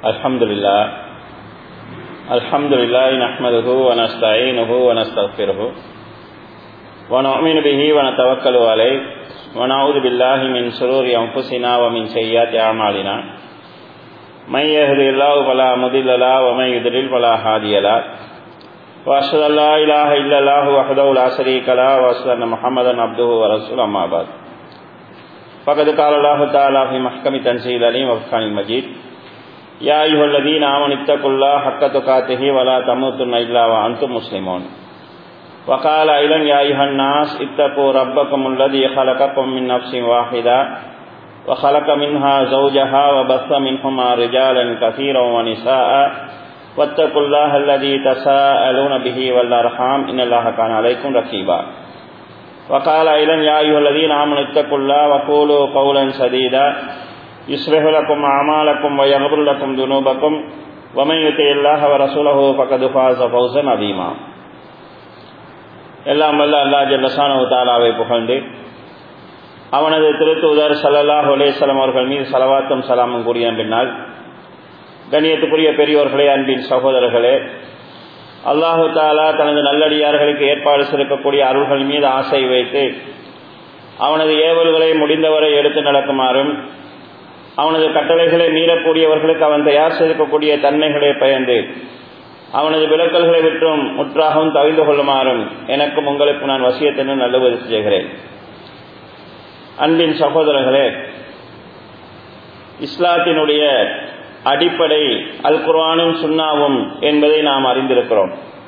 Alhamdulillah nahmaduhu wa nasta'inuhu wa nastaghfiruhu wa nu'minu bihi wa natawakkalu alayhi wa na'udhu billahi min shururi anfusina wa min sayyiati a'malina man yahdihillahu fala mudilla lahu wa man yudlil fala hadiya lahu wa ashhadu an la ilaha illallah wahdahu la sharika lahu wa ashhadu anna Muhammadan abduhu wa rasuluhu amma ba'd. Faqad qala Allahu ta'ala fi mahkami tanzil alim wa furqanil majid ya ayyuhalladhina amanu ittaqullaha haqqa tuqatih wa la tamutunna illa wa antum muslimun. Wa qala aidan ya ayyuhan nas ittaqu rabbakumul ladzi khalaqakum min nafsin wahidah wa khalaqa minha zawjaha wa bassa minhuma rijalan katsiran wa nisaa'a wattaqullaha alladzi tasaaluna bihi wal arham innallaha kana alaykum raqiba. Wa qala aidan ya ayyuhalladhina amanu ittaqullaha wa qulu qawlan sadida yuslih lakum a'malakum wa yaghfir lakum dhunubakum wa man yuti'illaha wa rasulahu faqad faza fawzan 'azima. எல்லாம் வல்ல அல்லாஹ் ஜல்ல ஷானஹு தஆலாவை புகழ்ந்து அவனது திருத்தூதர் ஸல்லல்லாஹு அலைஹி வஸல்லம் அவர்கள் மீது ஸலவாத்தும் ஸலாமும் கூறிய பின்னால் கண்ணியத்துக்குரிய பெரியோர்களே, அன்பின் சகோதரர்களே, அல்லாஹு தஆலா தனது நல்லடியார்களுக்கு ஏற்பாடு செய்யக்கூடிய அருள்கள் மீது ஆசை வைத்து அவனது ஏவல்களை முடிந்தவரை எடுத்து நடக்குமாறும் அவனது கட்டளைகளை மீறக்கூடியவர்களுக்கு அவன் தயார் செய்திருக்கக்கூடிய தன்மைகளை பயந்து அவனது விலக்கல்களை விட்டும் முற்றாகவும் தவிர்த்து கொள்ளுமாறும் எனக்கும் உங்களுக்கு நான் வசியத்தினும் நல்லுபதி செய்கிறேன். அன்பின் சகோதரர்களே, இஸ்லாத்தினுடைய அடிப்படை அல் குர்ஆனும் சுன்னாவும் என்பதை நாம் அறிந்திருக்கிறோம்.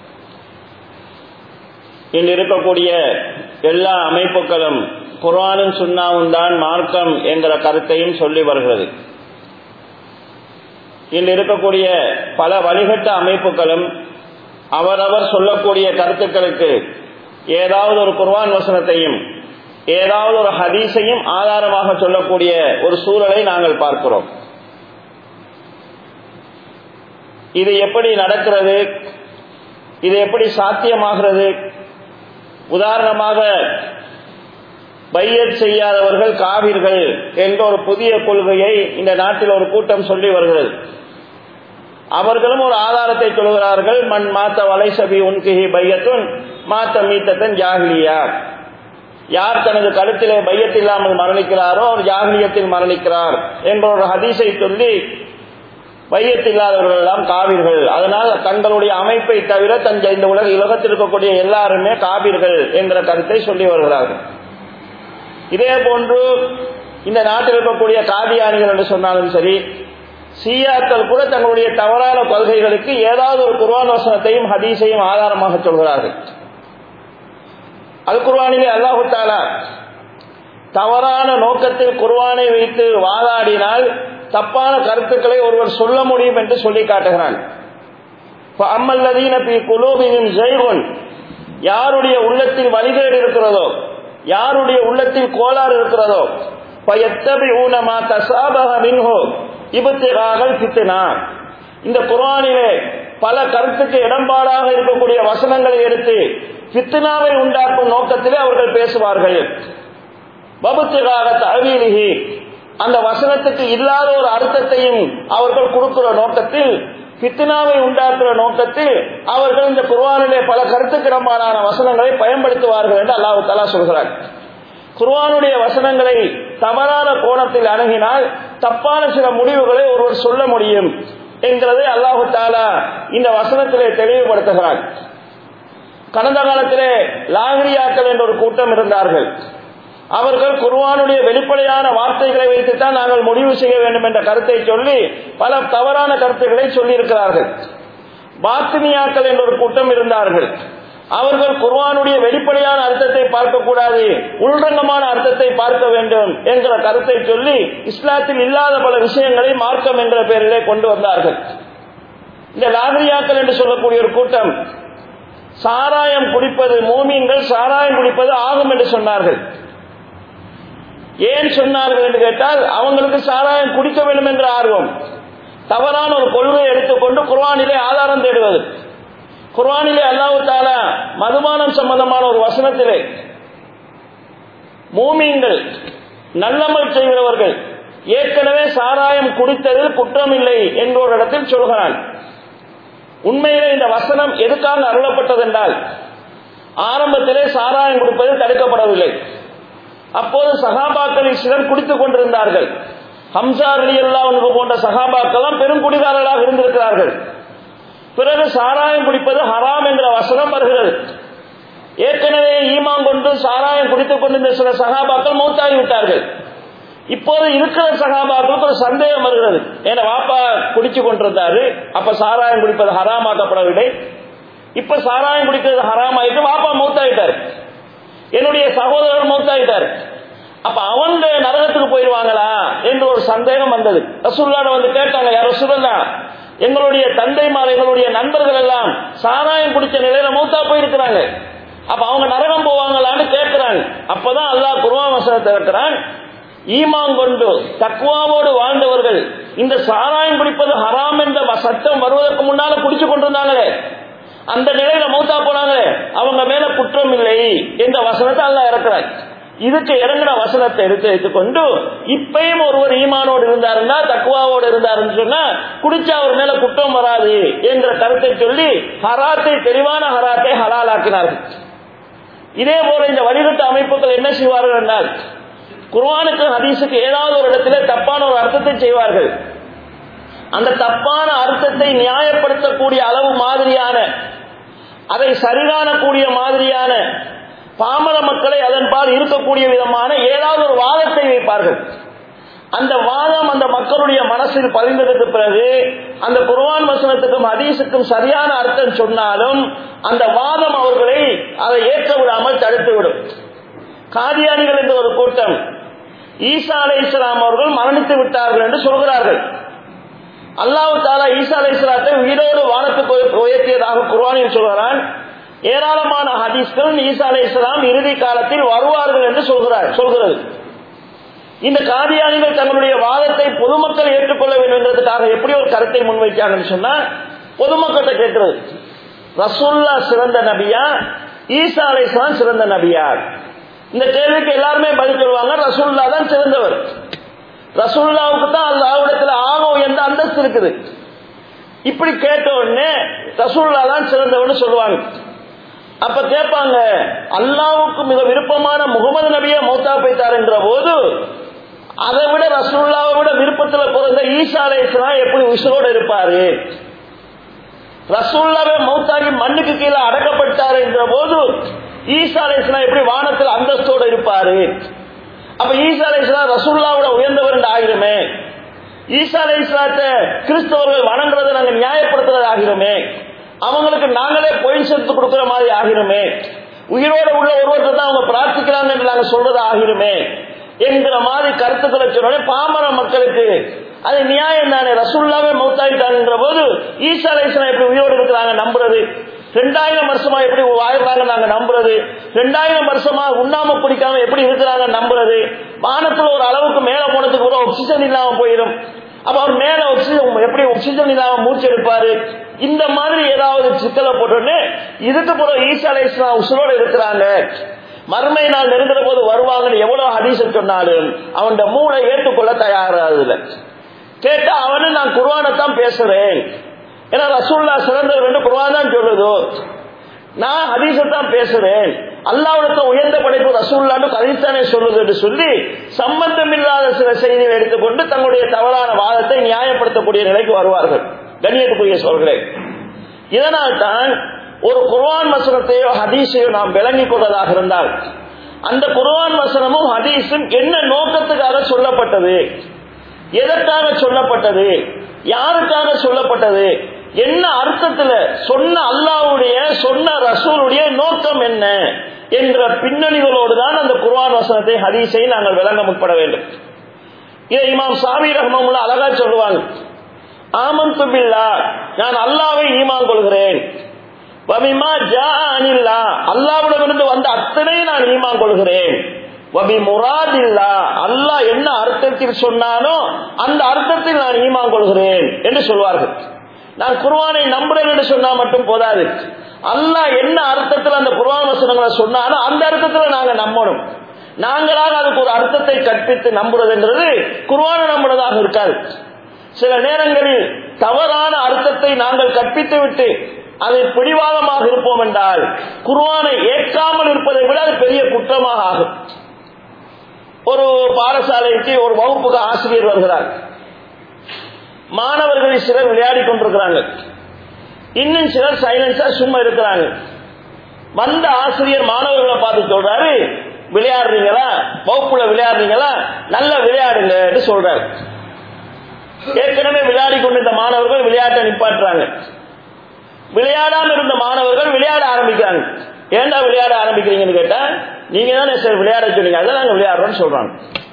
இன்று இருக்கக்கூடிய எல்லா அமைப்புகளும் குர்ஆனும் சுன்னாவும் தான் மார்க்கம் என்கிற கருத்தையும் சொல்லி வருகிறது. இன்று இருக்கக்கூடிய பல வழிகட்ட அமைப்புகளும் அவரவர் சொல்லக்கூடிய கருத்துக்களுக்கு ஏதாவது ஒரு குர்ஆன் வசனத்தையும் ஏதாவது ஒரு ஹதீஸையும் ஆதாரமாக சொல்லக்கூடிய ஒரு சூழலை நாங்கள் பார்க்கிறோம். இது எப்படி நடக்கிறது, இது எப்படி சாத்தியமாகிறது? உதாரணமாக, பையத் செய்யாதவர்கள் காவிர்கள் என்ற ஒரு புதிய கொள்கையை இந்த நாட்டில் ஒரு கூட்டம் சொல்லி வருகிறது. அவர்களும் ஒரு ஆதாரத்தை சொல்கிறார்கள். மன் மாத்த வலைசபி உன்கிஹி பையத்துன் மாத்த மீத்தத்தன் ஜாஹிலியா. யார் தனது கழுத்திலே பையத் இல்லாமல் மரணிக்கிறாரோ அவர் ஜாஹிலியத்தில் மரணிக்கிறார் என்ற ஒரு ஹதீஸை சொல்லி பையத் இல்லாதவர்கள் எல்லாம் காவிர்கள், அதனால் தங்களுடைய அமைப்பை தவிர இந்த உலகத்தில் இருக்கக்கூடிய எல்லாருமே காவிர்கள் என்கிற கருத்தை சொல்லி வருகிறார்கள். இதே போன்று இந்த நாட்டில் இருக்கக்கூடிய காதியானிகள் என்று சொன்னாலும் சரி, ஷியாக்கள் கூட தங்களுடைய தவறான கொள்கைகளுக்கு ஏதாவது ஒரு குர்ஆன் வசனத்தையும் ஹதீஸையும் ஆதாரமாக சொல்கிறார்கள். அல் குர்ஆனிலே அல்லாஹ் தஆலா தவறான நோக்கத்தில் குர்ஆனை வைத்து வாதாடினால் தப்பான கருத்துக்களை ஒருவர் சொல்ல முடியும் என்று சொல்லி காட்டுகிறான். ஃபஅம்மல்லதீன ஃபீ குலூபிஹிம் ஸைகுன், யாருடைய உள்ளத்தில் வழிகேடு இருக்கிறதோ, யாருடைய உள்ளத்தில் கோளாறு இருக்கிறதோ, ஃபயத்தபிஊன மா தஸாபஹ மின்ஹு இப்திகாஅல் ஃபித்னா. இந்த குர்ஆனிலே பல கருத்துக்கு இடம்பாடாக இருக்கக்கூடிய வசனங்களை எடுத்து ஃபித்னாவை உண்டாக்கும் நோக்கத்திலே அவர்கள் பேசுவார்கள். வப்திகாஅ தஅவீலிஹி, அந்த வசனத்துக்கு இல்லாத ஒரு அர்த்தத்தையும் அவர்கள் கொடுக்கிற நோக்கத்தில், ஃபித்னாவை உண்டாக்குற நோக்கத்தில் அவர்கள் இந்த குர்ஆனிலே பல கருத்துக்கிடமான வசனங்களை பயன்படுத்துவார்கள் என்று அல்லாஹ் தஆலா சொல்கிறார். குர்ஆனுடைய வசனங்களை தவறான கோணத்தில் அணுகினால் தப்பான சில முடிவுகளை ஒருவர் சொல்ல முடியும் என்கிறதை அல்லாஹ் தஆலா இந்த வசனத்திலே தெளிவுபடுத்துகிறார். கடந்த காலத்திலே லாகிரியாக்கள் என்ற ஒரு கூட்டம் இருந்தார்கள். அவர்கள் குர்ஆனுடைய வெளிப்படையான வார்த்தைகளை வைத்துத்தான் நாங்கள் முடிவு செய்ய வேண்டும் என்ற கருத்தை சொல்லி பல தவறான கருத்துக்களை சொல்லி இருக்கிறார்கள். பாத்தினியாக்கள் என்ற ஒரு கூட்டம் இருந்தார்கள். அவர்கள் குர்ஆனுடைய வெளிப்படையான அர்த்தத்தை பார்க்கக்கூடாது, உள்ரங்கமான அர்த்தத்தை பார்க்க வேண்டும் என்கிற கருத்தை சொல்லி இஸ்லாத்தில் இல்லாத பல விஷயங்களை மார்க்கம் என்ற பெயரிலே கொண்டு வந்தார்கள். இந்த லாகிரியாக்கள் என்று சொல்லக்கூடிய ஒரு கூட்டம் சாராயம் குடிப்பது, மூமின்கள் சாராயம் குடிப்பது ஆகும் என்று சொன்னார்கள். ஏன் சொன்னார்கள் என்று கேட்டால், அவங்களுக்கு சாராயம் குடிக்க வேண்டும் என்ற ஆர்வம். தவறான ஒரு கொள்கையை எடுத்துக்கொண்டு குர்ஆனிலே ஆதாரம் தேடுவது. குர்ஆனிலே அல்லாஹ் தஆலா மதுபானம் சம்பந்தமான ஒரு வசனத்திலே மூமின்கள் நல்லமல் செய்கிறவர்கள் ஏற்கனவே சாராயம் குடித்ததில் குற்றம் இல்லை என்ற ஒரு இடத்தில் சொல்கிறான். உண்மையிலே இந்த வசனம் எதுக்காக அருளப்பட்டது என்றால், ஆரம்பத்திலே சாராயம் குடிப்பது தடுக்கப்படவில்லை. அப்போது சஹாபாக்களில் சிலர் குடித்துக் கொண்டிருந்தார்கள். ஹம்சா ரலியல்லாஹு அன்ஹு போன்ற சஹாபாக்கள் பெரும் குடிகாரர்களாக இருந்திருக்கிறார்கள். பிறகு சாராயம் குடிப்பது ஹராம் என்ற வசனம் வருகிறது. ஏற்கனவே ஈமான் கொண்டு சாராயம் குடித்துக் கொண்டிருந்த சில சஹாபாக்கள் மௌத்தாகி விட்டார்கள். இப்போது இருக்கிற சஹாபாக்களுக்கு ஒரு சந்தேகம் வருகிறது. ஏன்னா வாப்பா குடிச்சு கொண்டிருந்தாரு, அப்ப சாராயம் குடிப்பது ஹராமாக்கப்படவில்லை. இப்ப சாராயம் குடிக்கிறது ஹராம் ஆயிட்டு, வாப்பா மௌத்தாயிட்டார், என்னுடைய சகோதரர் மௌத்தாயிட்டார், அப்ப அவங்க நரகத்துக்கு போயிடுவாங்களா என்று ஒரு சந்தேகம் வந்தது. ரசூலுல்லாஹ் வந்து கேட்டாங்க, யார் ரசூலுல்லாஹ், எங்களுடைய தந்தைமார் எங்களுடைய நண்பர்கள் எல்லாம் சாராயம் குடிச்ச நிலையில மௌத்தா போயிருக்கிறாங்க, அப்ப அவங்க நரகம் போவாங்களான்னு கேட்கிறாங்க. அப்பதான் அல்லாஹ் குர்ஆன் வசனத்தை இறக்குறான், ஈமான் கொண்டு தக்வாவோடு வாழ்ந்தவர்கள் இந்த சாராயம் குடிப்பது ஹராம் என்ற சட்டம் வருவதற்கு முன்னால குடிச்சு கொண்டிருந்தாங்களே, அந்த நிலையில மௌத்தா போனாங்க, அவங்க மேல குற்றம் இல்லை என்ற வசனத்தை அல்லாஹ் இறக்குறாங்க. இதுக்கு இறங்கின வசனத்தை எடுத்து வைத்துக்கொண்டு இப்பயும் ஒருவர் ஈமானோடு இருந்தாருன்னா, தக்வாவோடு இருந்தாருன்னு சொன்னா குடிச்சா அவர் மேல குற்றம் வராது என்ற கருத்தை சொல்லி ஹராத்தை, தெளிவான ஹராத்தை ஹலாலாக்கினார்கள். இதே போல இந்த வழிகட்டு அமைப்புகள் என்ன செய்வார்கள் என்றால், குர்ஆனுக்கு ஹதீஸுக்கு ஏதாவது ஒரு இடத்துல தப்பான ஒரு அர்த்தத்தை செய்வார்கள். அந்த தப்பான அர்த்தத்தை நியாயப்படுத்தக்கூடிய அளவு மாதிரியான, அதை சரிகாணக்கூடிய மாதிரியான, பாமர மக்களை அதன்பால் இருக்கக்கூடிய விதமான ஏதாவது ஒரு வாதத்தை வைப்பார்கள். அந்த வாதம் அந்த மக்களுடைய மனசில் பதிந்ததற்கு பிறகு அந்த குர்ஆன் வசனத்துக்கும் ஹதீஸுக்கும் சரியான அர்த்தம் சொன்னாலும் அந்த வாதம் அவர்களை அதை ஏற்க விடாமல் தடுத்துவிடும். காதியானிகள் என்ற ஒரு கூட்டம் ஈசா அலைஹிஸ்ஸலாம் அவர்கள் மரணித்து விட்டார்கள் என்று சொல்கிறார்கள். அல்லாஹ் தஆலா ஈசா அலைஹிஸ்ஸலாத்தை உயிரோடு வானத்துக்கு உயர்த்தியதாக குர்ஆனில் சொல்கிறான். ஏராளமான ஹதீஸ்கள் ஈசா அலைஹிஸ்ஸலாம் இறுதி காலத்தில் வருவார்கள் என்று சொல்கிறது. இந்த காதியானிகள் தங்களுடைய வாதத்தை பொதுமக்கள் ஏற்றுக்கொள்ள வேண்டும் என்பதற்காக எப்படி ஒரு கருத்தை முன்வைக்கிறாங்கன்னு சொன்னா, பொதுமக்களை கேட்கிறது, ரசூலுல்லாஹ் சிறந்த நபியா, ஈசா அலைஹிஸ்ஸலாம் சிறந்த நபியா? இந்த கேள்விக்கு எல்லாருமே பதில் சொல்லுவாங்க, ரசூலுல்லாஹ் தான் சிறந்தவர். ரசூலுல்லாஹ்வுக்கு தான் அல்லாஹ்விடத்தில் ஆக உயர்ந்த அந்தஸ்து இருக்குது. இப்படி கேட்ட உடனே ரசூலுல்லாஹ் தான் சிறந்தவர்னு சொல்லுவாங்க. அப்ப கேட்பாங்க, அல்லாஹ்வுக்கு மிக விருப்பமான முகமது நபியை மௌத்தா போய்த்தார் என்ற போது அதை விட ரசூலுல்லாஹ்வை விட விருப்பத்தில் பிறந்த ஈசா அலைஹிஸ்ஸலாம் எப்படி உயிரோடு இருப்பாரு? ரசூலுல்லாஹ்வே மௌத்தாகி மண்ணுக்கு கீழே அடக்கப்பட்டார் என்ற போது ஈசா அலைஹிஸ்ஸலாம் எப்படி வானத்தில் அந்தஸ்தோடு இருப்பாரு? அப்ப ஈசா அலைஹிஸ்ஸலாம் ரசூலுல்லாஹ்வோட உயர்ந்தவர் என்று ஆகிருமே. ஈசா அலைஹிஸ்ஸலாத்தை கிறிஸ்தவர்கள் வணங்குறதை நாங்க நியாயப்படுத்துறது ஆகிருமே. அவங்களுக்கு நாங்களே பொய் சேர்த்து கொடுக்கிற மாதிரி ஆகிருமே. உயிரோடு உள்ள ஒருவர்கள் தான் அவங்க பிரார்த்திக்கிறாங்க என்று நாங்க சொல்றது ஆகிருமே என்கிற மாதிரி கருத்துக்களை சொன்ன பாமர மக்களுக்கு அது நியாயம் தானே. ரசூலுல்லாஹ்வே மௌத்தாயிட்டாங்கன்ற போது ஈசா அலைஹிஸ்ஸலாம் எப்படி உயிரோடு இருக்கிறாங்க நம்புறது? 2000 வருஷமா எப்படி வாழ்றாங்க நாங்க நம்புறது? 2000 வருஷமா உண்ணாம குடிக்காம எப்படி இருக்கிறாங்க நம்புறது? வானத்துல ஒரு அளவுக்கு மேல போனதுக்கு கூட ஆக்சிஜன் இல்லாம போயிடும். அப்ப அவர் மேல எப்படி ஆக்சிஜன் இல்லாம மூச்சு எடுப்பாரு? இந்த மாதிரி ஏதாவது சிக்கலை போட்டு இதுக்கு பிறகு ஈசா அலைஹிஸ்ஸலாம் உசுரோடு இருக்கிறாங்க, மறுமை நாள் நெருங்குற போது வருவாங்கன்னு எவ்வளவு ஹதீஸ் சொன்னாலும் அவன் மூளை ஏற்றுக்கொள்ள தயாராகுதுல. கேட்டா அவனு நான் குர்ஆனை தான் பேசுறேன், ஏன்னா ரசூலுல்லாஹ் சிறந்தவர் என்று குர்ஆன் தான் சொல்லுது, நான் ஹதீஸை தான் பேசுறேன், அல்லாஹ்விடத்தில் உயர்ந்த படைப்பு ரசூலுல்லாஹ்னு ஹதீஸ் தானே சொல்லுது என்று சொல்லி சம்பந்தமில்லாத சில செய்திகளை எடுத்துக்கொண்டு தங்களுடைய தவறான வாதத்தை நியாயப்படுத்தக்கூடிய நிலைக்கு வருவார்கள். கண்ணியத்துக்குரிய சொல்கிறேன். இதனால் தான் ஒரு குர்ஆன் வசனத்தையோ ஹதீஸையோ நாம் விளங்கிக் கொள்வதாக இருந்தால் அந்த குர்ஆன் வசனமும் ஹதீஸும் என்ன நோக்கத்துக்காக சொல்லப்பட்டது, எதற்காக சொல்லப்பட்டது, யாருக்காக சொல்லப்பட்டது, என்ன அர்த்தத்துல சொன்ன அல்லாஹ்வுடைய சொன்ன ரசூலுடைய நோக்கம் என்ன என்ற பின்னணிகளோடு தான் அந்த குர்ஆன் வசனத்தை ஹதீஸை நாங்கள் விளங்க முற்பட வேண்டும். இதை இமாம் ஷாஃபி ரஹ்மத்துல்லாஹி அழகா சொல்லுவாங்க, ஆமன்து பில்லாஹ், நான் அல்லாஹ்வை ஈமான் கொள்கிறேன், வபிமா ஜாஅனில்லா, அல்லாஹ்விடமிருந்து வந்த அத்தனை நான் ஈமான் கொள்கிறேன், வபி முராதில்லா, அல்லாஹ் என்ன அர்த்தத்தில் சொன்னானோ அந்த அர்த்தத்தில் நான் ஈமான் கொள்கிறேன் என்று சொல்வார்கள். நான் குர்ஆனை நம்புறேன் என்று சொன்னா மட்டும் போதாது, அல்லாஹ் என்ன அர்த்தத்தில் அந்த குர்ஆன் வசனங்களை சொன்னானோ அந்த அர்த்தத்தில் நாங்க நம்பணும். நாங்களாக அதுக்கு ஒரு அர்த்தத்தை கற்பித்து நம்புறதுங்கிறது குர்ஆனை நம்புறதாக இருக்காது. சில நேரங்களில் தவறான அர்த்தத்தை நாங்கள் கற்பித்து விட்டு அதை பிடிவாதமாக இருப்போம் என்றால் குர்ஆனை ஏற்காமல் இருப்பதை விட அது பெரிய குற்றமாக ஆகும். ஒரு பாடசாலைக்கு ஒரு வகுப்புக்கு ஆசிரியர் வருகிறார். மாணவர்களில் சிலர் விளையாடி கொண்டிருக்கிறாங்க, இன்னும் சிலர் சைலன்ஸா சும்மா இருக்கிறாங்க. வந்த ஆசிரியர் மாணவர்களை பார்த்து சொல்றாரு, விளையாடுறீங்களா, வகுப்புல விளையாடுறீங்களா, நல்லா விளையாடுங்க சொல்றாரு. ஏற்கனவே விளையாடி கொண்டிருந்த மாணவர்கள் விளையாட்டை நிப்பாட்டுறாங்க. விளையாடாம இருந்த மாணவர்கள் விளையாட ஆரம்பிக்கிறாங்க. ஏண்டா விளையாட ஆரம்பிக்கிறீங்கன்னு கேட்டா, நீங்க தானே சார் விளையாட சொன்னீங்க, அதான் நாங்க விளையாடுறோம்னு சொல்றாங்க.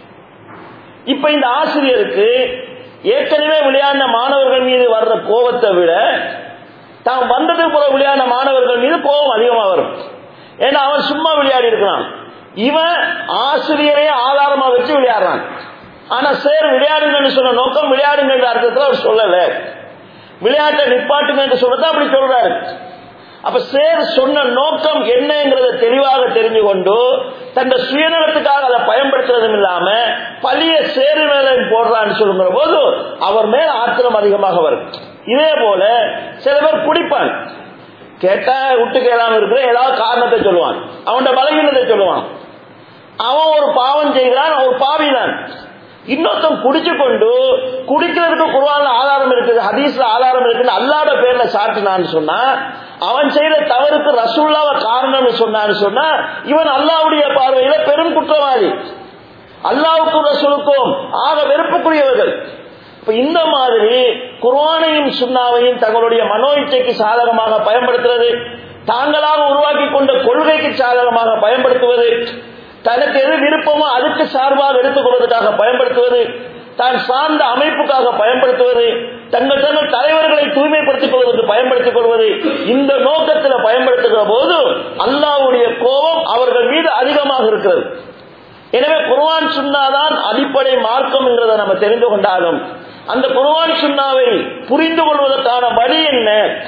இப்ப இந்த ஆசிரியருக்கு ஏற்கனவே விளையாடின மாணவர்கள் மீது வர்ற கோபத்தை விட தான் வந்தது போல விளையாடின மாணவர்கள் மீது கோபம் அதிகமா வரும். ஏன்னா அவன் சும்மா விளையாடி இருக்கலாம், இவன் ஆசிரியரையே ஆதாரமா வச்சு விளையாடுறான். ஆனா சார் விளையாடுங்கன்னு சொன்ன நோக்கம் விளையாடுங்க அர்த்தத்தில் அவர் சொல்லல, விளையாட்டை நிப்பாட்டுங்க என்று சொல்லத்தான் அப்படி சொல்றாரு. அப்ப சேர் சொன்ன நோக்கம் என்னங்கிறத தெளிவாக தெரிஞ்சு கொண்டு தன் சுயநலத்துக்காக அதை பயன்படுத்துறதும் இல்லாம பழிய சேரு மேல போடுறான்னு சொல்லுங்கிற போது அவர் மேல ஆத்திரம் அதிகமாக வரும். இதே போல சில பேர் குடிப்பான், கேட்டா விட்டு கேளாம இருக்கிற ஏதாவது காரணத்தை சொல்லுவான், அவனோட பலகீனத்தை சொல்லுவான். அவன் ஒரு பாவம் செய்கிறான், ஒரு பாவிதான். இன்னொருத்தன் குடிச்சு கொண்டு குடிக்கிறதுக்கு குர்ஆன்ல ஆதாரம் இருக்குது, ஹதீஸ்ல ஆதாரம் இருக்குது, அல்லாஹ்ட பேர்ல சாட்டினான்னு சொன்னா, அவன் செய்த தவறுக்கு ரசூலுல்லாஹ் காரணம்னு சொன்னான்னு சொன்னா இவன் அல்லாஹ்வுடைய பார்வையில பெரும் குற்றவாளி, அல்லாஹ்வுக்கும் ரசூலுக்கும் ஆக வெறுப்புக்குரியவர்கள். இந்த மாதிரி குர்ஆனையும் சுன்னாவையும் தங்களுடைய மனோ இச்சைக்கு சாதகமாக பயன்படுத்துவது, தாங்களாக உருவாக்கி கொண்ட கொள்கைக்கு சாதகமாக பயன்படுத்துவது, தனக்கு எது விருப்பமோ அதுக்கு சார்பாக எடுத்துக் கொள்வதற்காக பயன்படுத்துவது, தான் சார்ந்த அமைப்புக்காக பயன்படுத்துவது, தங்கள் தலைவர்களை தூய்மைப்படுத்திக் கொள்வதற்கு பயன்படுத்திக் கொள்வது, இந்த நோக்கத்தில் பயன்படுத்துகிற போது அல்லாஹ்வுடைய கோபம் அவர்கள் மீது அதிகமாக இருக்கிறது. எனவே குர்ஆன் சுன்னாதான் அடிப்படை மார்க்கம் என்கிறதை நம்ம தெரிந்து கொண்டாலும் அந்த குர்ஆன் சுன்னாவை புரிந்து கொள்வதற்கான வழி என்ன,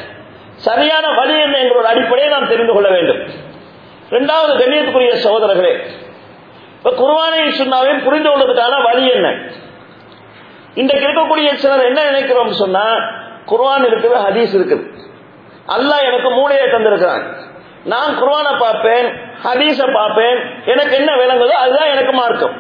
சரியான வழி என்ன என்ற ஒரு அடிப்படையை நாம் தெரிந்து கொள்ள வேண்டும். இரண்டாவது, கண்ணியத்துக்குரிய சகோதரர்களே, குர்ஆனை சுன்னாவை புரிந்து கொள்வதற்கான வழி என்ன? இன்றைக்கு இருக்கக்கூடிய சிலர் என்ன நினைக்கிறோம் சொன்னா, குர்ஆன் இருக்குது, ஹதீஸ் இருக்குது, அல்லாஹ் எனக்கு மூளையை தந்திருக்கிறான், நான் குர்ஆனை பார்ப்பேன், ஹதீஸ பார்ப்பேன், எனக்கு என்ன விளங்குதோ அதுதான் எனக்கு மார்க்கம்.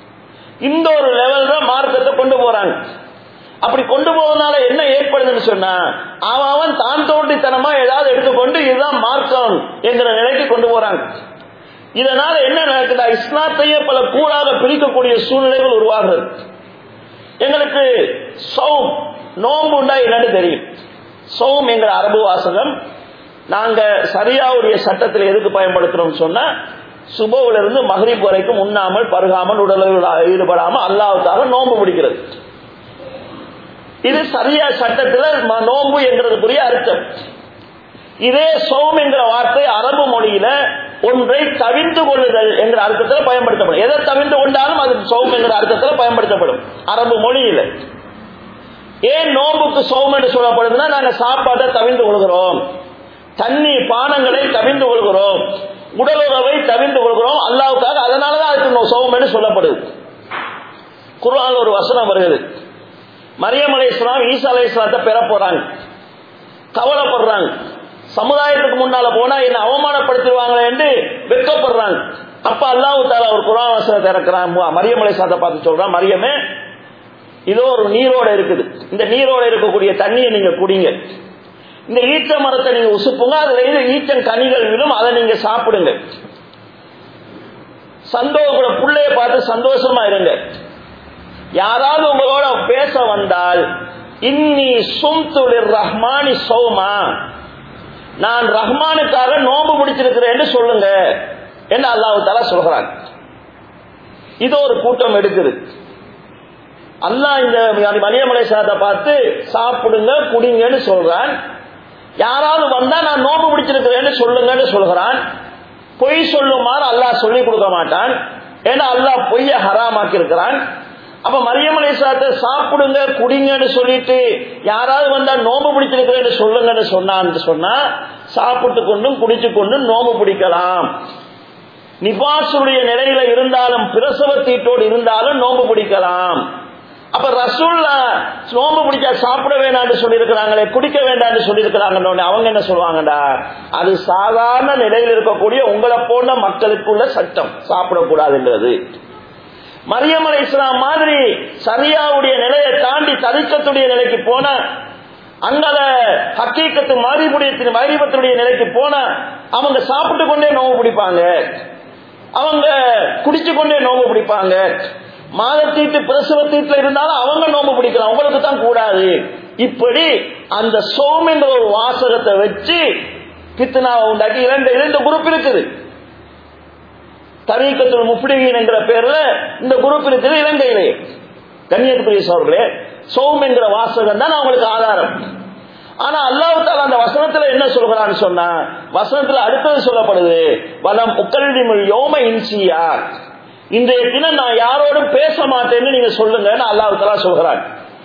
இந்த ஒரு லெவல் தான் மார்க்கத்தை கொண்டு போறாங்க. அப்படி கொண்டு போவதனால என்ன ஏற்படுதுன்னு சொன்னா, அவன் தான் தோண்டித்தனமா ஏதாவது எடுத்துக்கொண்டு இதுதான் மார்க்கம் என்கிற நிலைக்கு கொண்டு போறாங்க. இதனால என்ன நடக்குதா, இஸ்லாத்தையே பல கூறாக பிரிக்கக்கூடிய சூழ்நிலைகள் உருவாகிறது. எங்களுக்கு சௌம் நோன்பு உண்டா என்னன்னு தெரியும். சௌம் என்கிற அரபு வாசகம் நாங்க சரியாவுடைய சட்டத்தில் எதுக்கு பயன்படுத்துறோம் சொன்னா, சுபவுல இருந்து மக்ரிப் வரைக்கும் உண்ணாமல் பருகாமல் உடலில் ஈடுபடாமல் அல்லாஹ்வுக்காக நோன்பு பிடிக்கிறது. இது சரியா சட்டத்தில் நோன்பு என்கிறதுக்குரிய அர்த்தம். இதே சௌம் என்கிற வார்த்தை அரபு மொழியில ஒன்றை தவிர்த்து கொள்ளுதல் என்கிற அர்த்தத்தில் பயன்படுத்தப்படும். எதை தவிர்த்து கொண்டாலும் அது சௌம் என்கிற அர்த்தத்தில் பயன்படுத்தப்படும் அரபு மொழியில. ஏன் நோன்புக்கு சௌம் என்று சொல்லப்படுதுன்னா, நாங்க சாப்பாட்டை தவிர்த்து கொள்கிறோம், தண்ணி பானங்களை தவிர்த்து கொள்கிறோம், உடலுறவை தவிர்த்து கொள்கிறோம் அல்லாஹ்வுக்காக, அதனாலதான் அதுக்கு சௌம் என்று சொல்லப்படுது. குர்ஆன்ல ஒரு வசனம் வருகிறது, மரியம் அலைஹிஸ்ஸலாம் ஈசா அலைஹிஸ்ஸலாத்தை பெற போறாங்க, கவலைப்படுறாங்க, சமுதாயத்துக்கு முன்னால போனா என்ன அவமானப்படுத்திடுவாங்களே என்று வெட்கப்படுறாங்க. அப்ப அல்லாஹ் தஆலா ஒரு குர்ஆன் வசனத்தை இறக்குறான், மரியம் அலைஹிஸ்ஸலாத்தை பார்த்து சொல்றான், மரியமே இதோ ஒரு நீரோட இருக்குது, இந்த நீரோட இருக்கக்கூடிய தண்ணியை நீங்க குடிங்க, இந்த ஈச்ச மரத்தை நீங்க உசுப்புங்க, அதுல இருந்து ஈச்சன் கனிகள் விடும், அதை நீங்க சாப்பிடுங்க, சந்தோஷ புள்ளைய பார்த்து சந்தோஷமா இருங்க. யாராவது உங்களோட பேச வந்தால் இன்னி சும்து லிர்ரஹ்மானி சௌமா, நான் ரஹ்மானுக்காக நோன்பு பிடிச்சிருக்கிறேன் சொல்லுங்க என்று அல்லாஹ் தஆலா சொல்றான். இது ஒரு கூட்டம் எடுக்குது. அல்லாஹ் இந்த மரியம் அலைஹிஸ்ஸலாத்தை பார்த்து சாப்பிடுங்க குடிங்கன்னு சொல்றான். யாராவது வந்தா நான் நோன்பு பிடிச்சிருக்கிறேன்னு சொல்லுங்கன்னு சொல்கிறான். பொய் சொல்லுமாறு அல்லாஹ் சொல்லிக் கொடுக்க மாட்டான், ஏன்னா அல்லாஹ் பொய்ய ஹராமாக்கி இருக்கிறான். அப்ப மரியம் அலைஹிஸ்ஸலாத்தை சாப்பிடுங்க குடிங்கன்னு சொல்லிட்டு யாராவது வந்தா நோன்பு பிடிச்சிருக்கிறேன்னு சொல்லுங்கன்னு சொன்னா சாப்பிட்டு கொண்டும் குடிச்சு கொண்டும் நோன்பு பிடிக்கலாம். நிபாசுடைய நிலையில இருந்தாலும் பிரசவ தீட்டோடு இருந்தாலும் நோன்பு பிடிக்கலாம். அப்ப ரசூலுல்லாஹ் நோன்பு பிடிச்சா சாப்பிட வேண்டாம்னு சொல்லி இருக்கிறாங்களே, குடிக்க வேண்டாம்னு சொல்லி இருக்கிறாங்க. அவங்க என்ன சொல்லுவாங்கடா, அது சாதாரண நிலையில் இருக்கக்கூடிய உங்களை போன்ற மக்களுக்குள்ள சட்டம், சாப்பிடக்கூடாதுன்றது. மரியம் அலைஹிஸ்ஸலாம் மாதிரி சரியாவுடைய நிலையை தாண்டி தரிக்கத்துடைய நிலைக்கு போன, அங்கத ஹக்கீக்கத்து மரிபத்துடைய நிலைக்கு போன அவங்க சாப்பிட்டு கொண்டே நோவு பிடிப்பாங்க, அவங்க குடிச்சு கொண்டே நோவு பிடிப்பாங்க. மாதத்தீட்டு பிரசவ தீட்டுல இருந்தாலும் அவங்க நோம்பு பிடிக்கலாம், உங்களுக்கு தான் கூடாது. இப்படி அந்த சோம் என்ற ஒரு வாசகத்தை வச்சு பித்னாவை உண்டாக்கி இரண்டு குரூப் இருக்குது. தரீக்கத்துல் முஃப்லிஹீன் என்கிற பேர்ல இந்த குரூப் இருக்குது இலங்கையிலே. கண்ணியத்துக்குரிய சகோதரர்களே, சோம் என்கிற வாசகம் தான் அவங்களுக்கு ஆதாரம். ஆனா அல்லாஹ் தஆலா அந்த வசனத்துல என்ன சொல்றான்னு சொன்னா, வசனத்துல அடுத்தது சொல்லப்படுது, வலம் உக்கல்லிமுல் யௌம இன்சியா, இன்றைய தினம் நான் யாரோடும் பேச மாட்டேன்னு நீங்க சொல்லுங்கன்னு அல்லாஹ் தஆலா சொல்றான்.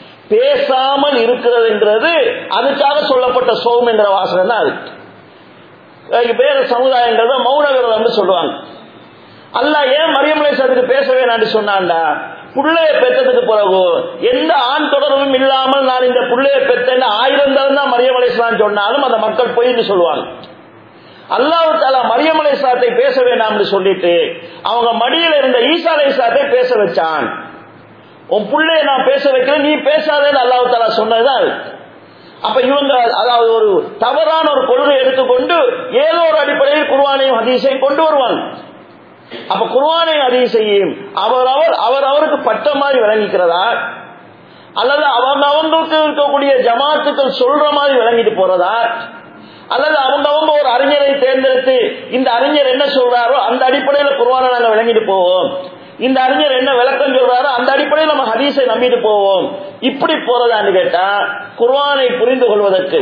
பேசாமல் இருக்கிறதுன்றது அதுக்காக சொல்லப்பட்ட சோம் என்ற வாசகம் தான். அதுக்கு வேற சமுதாயங்கள் தான் மௌன விரதம்னு சொல்லுவாங்க. அல்லாஹ் ஏன் மரியம் அலைஹிஸ்ஸலாத்துக்கு பேச வேணாம்னு சொன்னான்டா, புள்ளைய பெற்றதுக்கு பிறகு எந்த ஆண் தொடர்பும் இல்லாமல் நான் இந்த புள்ளைய பெற்றேன்னு 1000 தடவை தான் மரியம் அலைஹிஸ்ஸலாம் சொன்னாலும் அந்த மக்கள் பொய்ன்னு சொல்லுவாங்க. அல்லாஹ் தஆலா மரியம் அலைஹிஸ்ஸலாத்தை பேச வேண்டாம்னு சொல்லிட்டு அவங்க மடியில இருந்த ஈசா அலைஹிஸ்ஸலாத்தை பேச வச்சான். உன் புள்ளைய நான் பேச வைக்கிறேன், நீ பேசாதேன்னு அல்லாஹ் தஆலா சொன்னதுதான். அப்ப இவங்க அதாவது ஒரு தவறான ஒரு கொள்கை எடுத்துக்கொண்டு ஏதோ ஒரு அடிப்படையில் குர்ஆனையும் ஹதீஸையும் கொண்டு வருவாங்க. அப்ப குர்ஆனையும் ஹதீஸையும் அவருக்கு பட்ட மாதிரி விளங்கிக்கிறதா, அல்லது அவங்களுக்கு இருக்கக்கூடிய ஜமாத்துக்கள் சொல்ற மாதிரி விளங்கிட்டு போறதா, அல்லது அவங்க ஒரு அறிஞரை தேர்ந்தெடுத்து இந்த அறிஞர் என்ன சொல்றாரோ அந்த அடிப்படையில் குர்ஆனை நாங்க விளங்கிட்டு போவோம், இந்த அறிஞர் என்ன விளக்கம் சொல்றாரோ அந்த அடிப்படையில் நம்ம ஹதீஸை நம்பிட்டு போவோம், இப்படி போறதான்னு கேட்டா குர்ஆனை புரிந்து கொள்வதற்கு,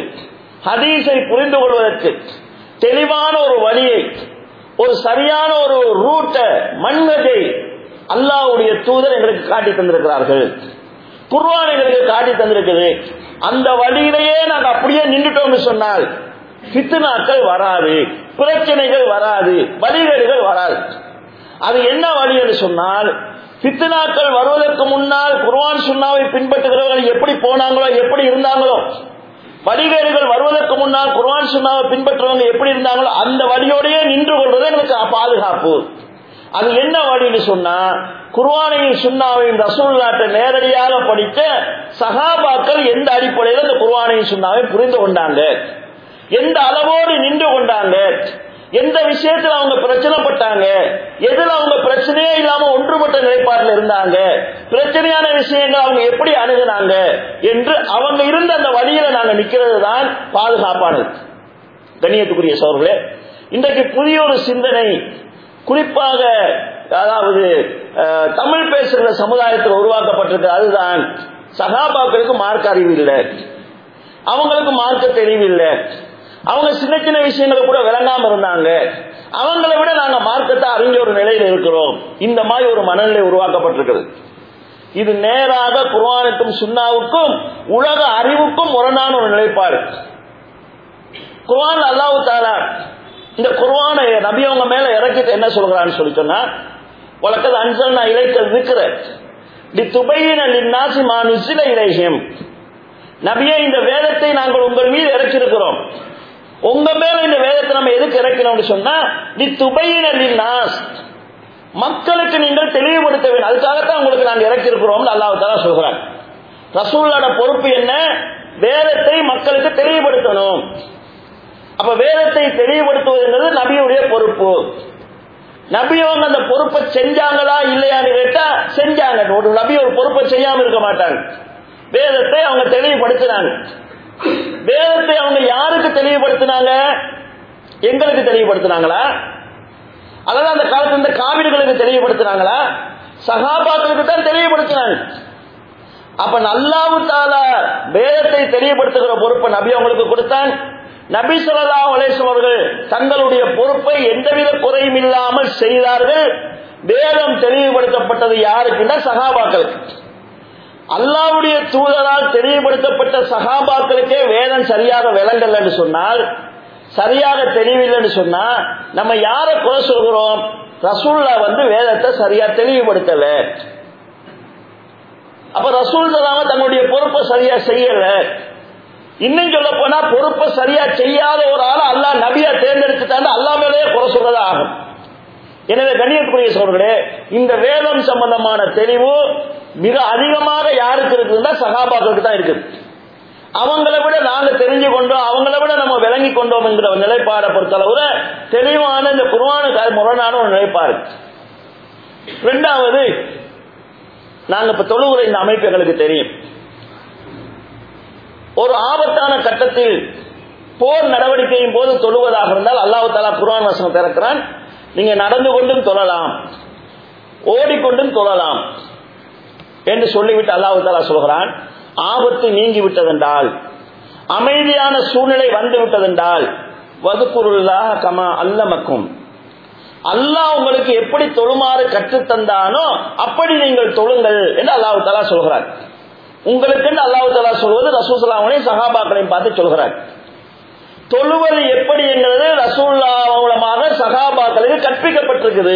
ஹதீஸை புரிந்து கொள்வதற்கு தெளிவான ஒரு வழியை, ஒரு சரியான ஒரு ரூட்டை, மன்ஹஜை அல்லாஹ்வுடைய தூதர் எங்களுக்கு காட்டி தந்திருக்கிறார்கள். குர்ஆன் எங்களுக்கு காட்டி தந்திருக்குது. அந்த வழியிலேயே நாங்க அப்படியே நின்றுட்டோம்னு சொன்னால் ஃபித்னாக்கள் வராது, பிரச்சனைகள் வராது, வழிகேடுகள் வராது. அது என்ன வழி என்று சொன்னால், ஃபித்னாக்கள் வருவதற்கு முன்னால் குர்ஆன் சுன்னாவை பின்பற்றுகிறவர்கள் எப்படி போனாங்களோ, எப்படி இருந்தாங்களோ, வழிகேடுகள் வருவதற்கு முன்னால் குர்ஆன் சுன்னாவை பின்பற்றுறவங்க எப்படி இருந்தாங்களோ அந்த வழியோடையே நின்று கொள்வது எனக்கு பாதுகாப்பு. அது என்ன வழின்னு சொன்னா, குர்ஆனையும் சுன்னாவையும் ரசூலுல்லாஹ்ட்ட நேரடியாக படித்த சஹாபாக்கள் எந்த அடிப்படையில் அந்த குர்ஆனையும் சுன்னாவை புரிந்து கொண்டாங்க, எந்த அளவோடு நின்று கொண்டாங்க, எந்த விஷயத்தில் அவங்க பிரச்சனைப்பட்டாங்க, எதில் அவங்க பிரச்சனையே இல்லாம ஒன்றுபட்ட நிலைப்பாட்டில் இருந்தாங்க, பிரச்சனையான விஷயங்கள் அவங்க எப்படி அணுகுனாங்க என்று அவங்க இருந்த அந்த வழியில நாங்க நிக்கிறது தான் பாதுகாப்பானது. கண்ணியத்துக்குரிய சகோதரர்களே, இன்றைக்கு புதிய ஒரு சிந்தனை குறிப்பாக அதாவது தமிழ் பேசுகிற சமுதாயத்தில் உருவாக்கப்பட்டிருக்கு. அதுதான் சஹாபாக்களுக்கு மார்க்க அறிவு இல்லை, அவங்களுக்கு மார்க்க தெளிவு இல்லை, அவங்க சின்ன சின்ன விஷயங்களை கூட விளங்காம இருந்தாங்க, அவங்களை விட நாங்க மார்க்கத்தை அறிஞ்ச ஒரு நிலையில் இருக்கிறோம். இந்த மாதிரி ஒரு மனநிலை உருவாக்கப்பட்டிருக்கிறது. இது நேராக குர்ஆனுக்கும் சுன்னாவுக்கும் உலக அறிவுக்கும் முரணான ஒரு நிலைப்பாடு. குர்ஆன் அல்லாஹ் தஆலா இந்த குர்ஆனை நபி அவங்க மேல இறக்கிட்டு என்ன சொல்றான்னு சொல்லி சொன்னா, வலக்கத் அன்ஸல்னா இலைக்க ذிக்ர லிதுபையின லின்னாஸி மா நுஸில இலைஹிம், நபியே இந்த வேதத்தை நாங்கள் உங்கள் மீது இறக்கியிருக்கிறோம். உங்க மேல இந்த வேதத்தை நம்ம எதுக்கு இறக்கிறோம்னு சொன்னா, லிதுபையின லின்னாஸ், மக்களுக்கு நீங்கள் தெளிவுபடுத்த வேண்டும், அதுக்காகத்தான் உங்களுக்கு நாங்கள் இறக்கியிருக்கிறோம் அல்லாஹ் தஆலா சொல்றார். ரசூலுல்லாஹ்வோட பொறுப்பு என்ன? வேதத்தை மக்களுக்கு தெளிவுபடுத்தணும். அப்ப வேதத்தை தெளிவுபடுத்துவது நபியுடைய பொறுப்பு. நபி அவங்க அந்த பொறுப்பை செஞ்சாங்களா இல்லையான்னு கேட்டா செஞ்சாங்க. ஒரு நபி ஒரு பொறுப்பை செய்யாம இருக்க மாட்டாங்க. வேதத்தை அவங்க தெளிவுபடுத்தினாங்க. வேதத்தை அவங்க யாருக்கு தெளிவுபடுத்தினாங்க? எங்களுக்கு தெளிவுபடுத்தினாங்களா, அல்லது அந்த காலத்துல இந்த காவிர்களுக்கு தெளிவுபடுத்தினாங்களா? சஹாபாக்களுக்கு தான் தெளிவுபடுத்தினாங்க. அப்ப அல்லாஹ் தஆலா வேதத்தை தெளிவுபடுத்துகிற பொறுப்பை நபி அவங்களுக்கு கொடுத்தான். நபி ஸல்லல்லாஹு அலைஹி வஸல்லம் அவர்கள் தங்களுடைய பொறுப்பை எந்தவித குறையும் இல்லாமல் செய்தார்கள். வேதம் தெளிவுபடுத்தப்பட்டது யாருக்குன்னா சஹாபாக்களுக்கு. அல்லாஹ்வுடைய தூதரால் தெளிவுபடுத்தப்பட்ட சஹாபாக்களுக்கே வேதம் சரியாக விளங்கல என்று சொன்னால், சரியாக தெளிவில்லைன்னு சொன்னா நம்ம யாரை குறை சொல்கிறோம்? ரசூலுல்லாஹ் வேதத்தை சரியா தெளிவுபடுத்தல. அப்ப ரசூலுல்லாஹ் தன்னுடைய பொறுப்பை சரியா செய்யல. இன்னும் சொல்ல போனா பொறுப்பை சரியா செய்யாத ஒரு ஆள் அல்லாஹ் நபியா தேர்ந்தெடுத்துட்டாண்டு அல்லாஹ் மேலேயே குறை சொல்றதா ஆகும். எனவே கண்ணியத்துக்குரிய சகோதரர்களே, இந்த வேதம் சம்பந்தமான தெளிவு மிக அதிகமாக யாருக்கு இருக்குதுன்னா சஹாபாக்களுக்கு தான் இருக்குது. அவங்களை விட நாங்க தெரிஞ்சு கொண்டோம், அவங்களை விட நம்ம விளங்கி கொண்டோம் என்கிற நிலைப்பாடை பொறுத்தளவுல தெளிவான இந்த குர்ஆனுக்கு முரணான ஒரு நிலைப்பாடு. இரண்டாவது, நாங்க இப்ப தொழுகிற இந்த அமைப்பு எங்களுக்கு தெரியும். ஒரு ஆபத்தான கட்டத்தில் போர் நடவடிக்கையின் போது தொழுவதாக இருந்தால் அல்லாஹ் தஆலா குர்ஆன் வசனம் திறக்கிறான், நீங்க நடந்து கொண்டும் தொழலாம், ஓடிக்கொண்டும் தொழலாம் என்று சொல்லிவிட்டு அல்லாஹ் தஆலா சொல்கிறான், ஆபத்து நீங்கி விட்டதென்றால், அமைதியான சூழ்நிலை வந்து விட்டதென்றால், வதுகுருல்லாஹ கமா அல்லமக்கும், அல்லாஹ் உங்களுக்கு எப்படி தொழுமாறு கற்றுத்தந்தானோ அப்படி நீங்கள் தொழுங்கள் என்று அல்லாஹ் தஆலா சொல்கிறார். உங்களுக்கு அல்லாஹ் தஆலா சொல்வது ரசூல் ஸல்லல்லாஹு அலைஹி வஸல்லம் சஹாபாக்களையும் பார்த்து சொல்கிறார். தொழுவது எப்படி என்கிறது ரசூலுல்லாஹ் மூலமாக சஹாபாக்களுக்கு கற்பிக்கப்பட்டிருக்குது.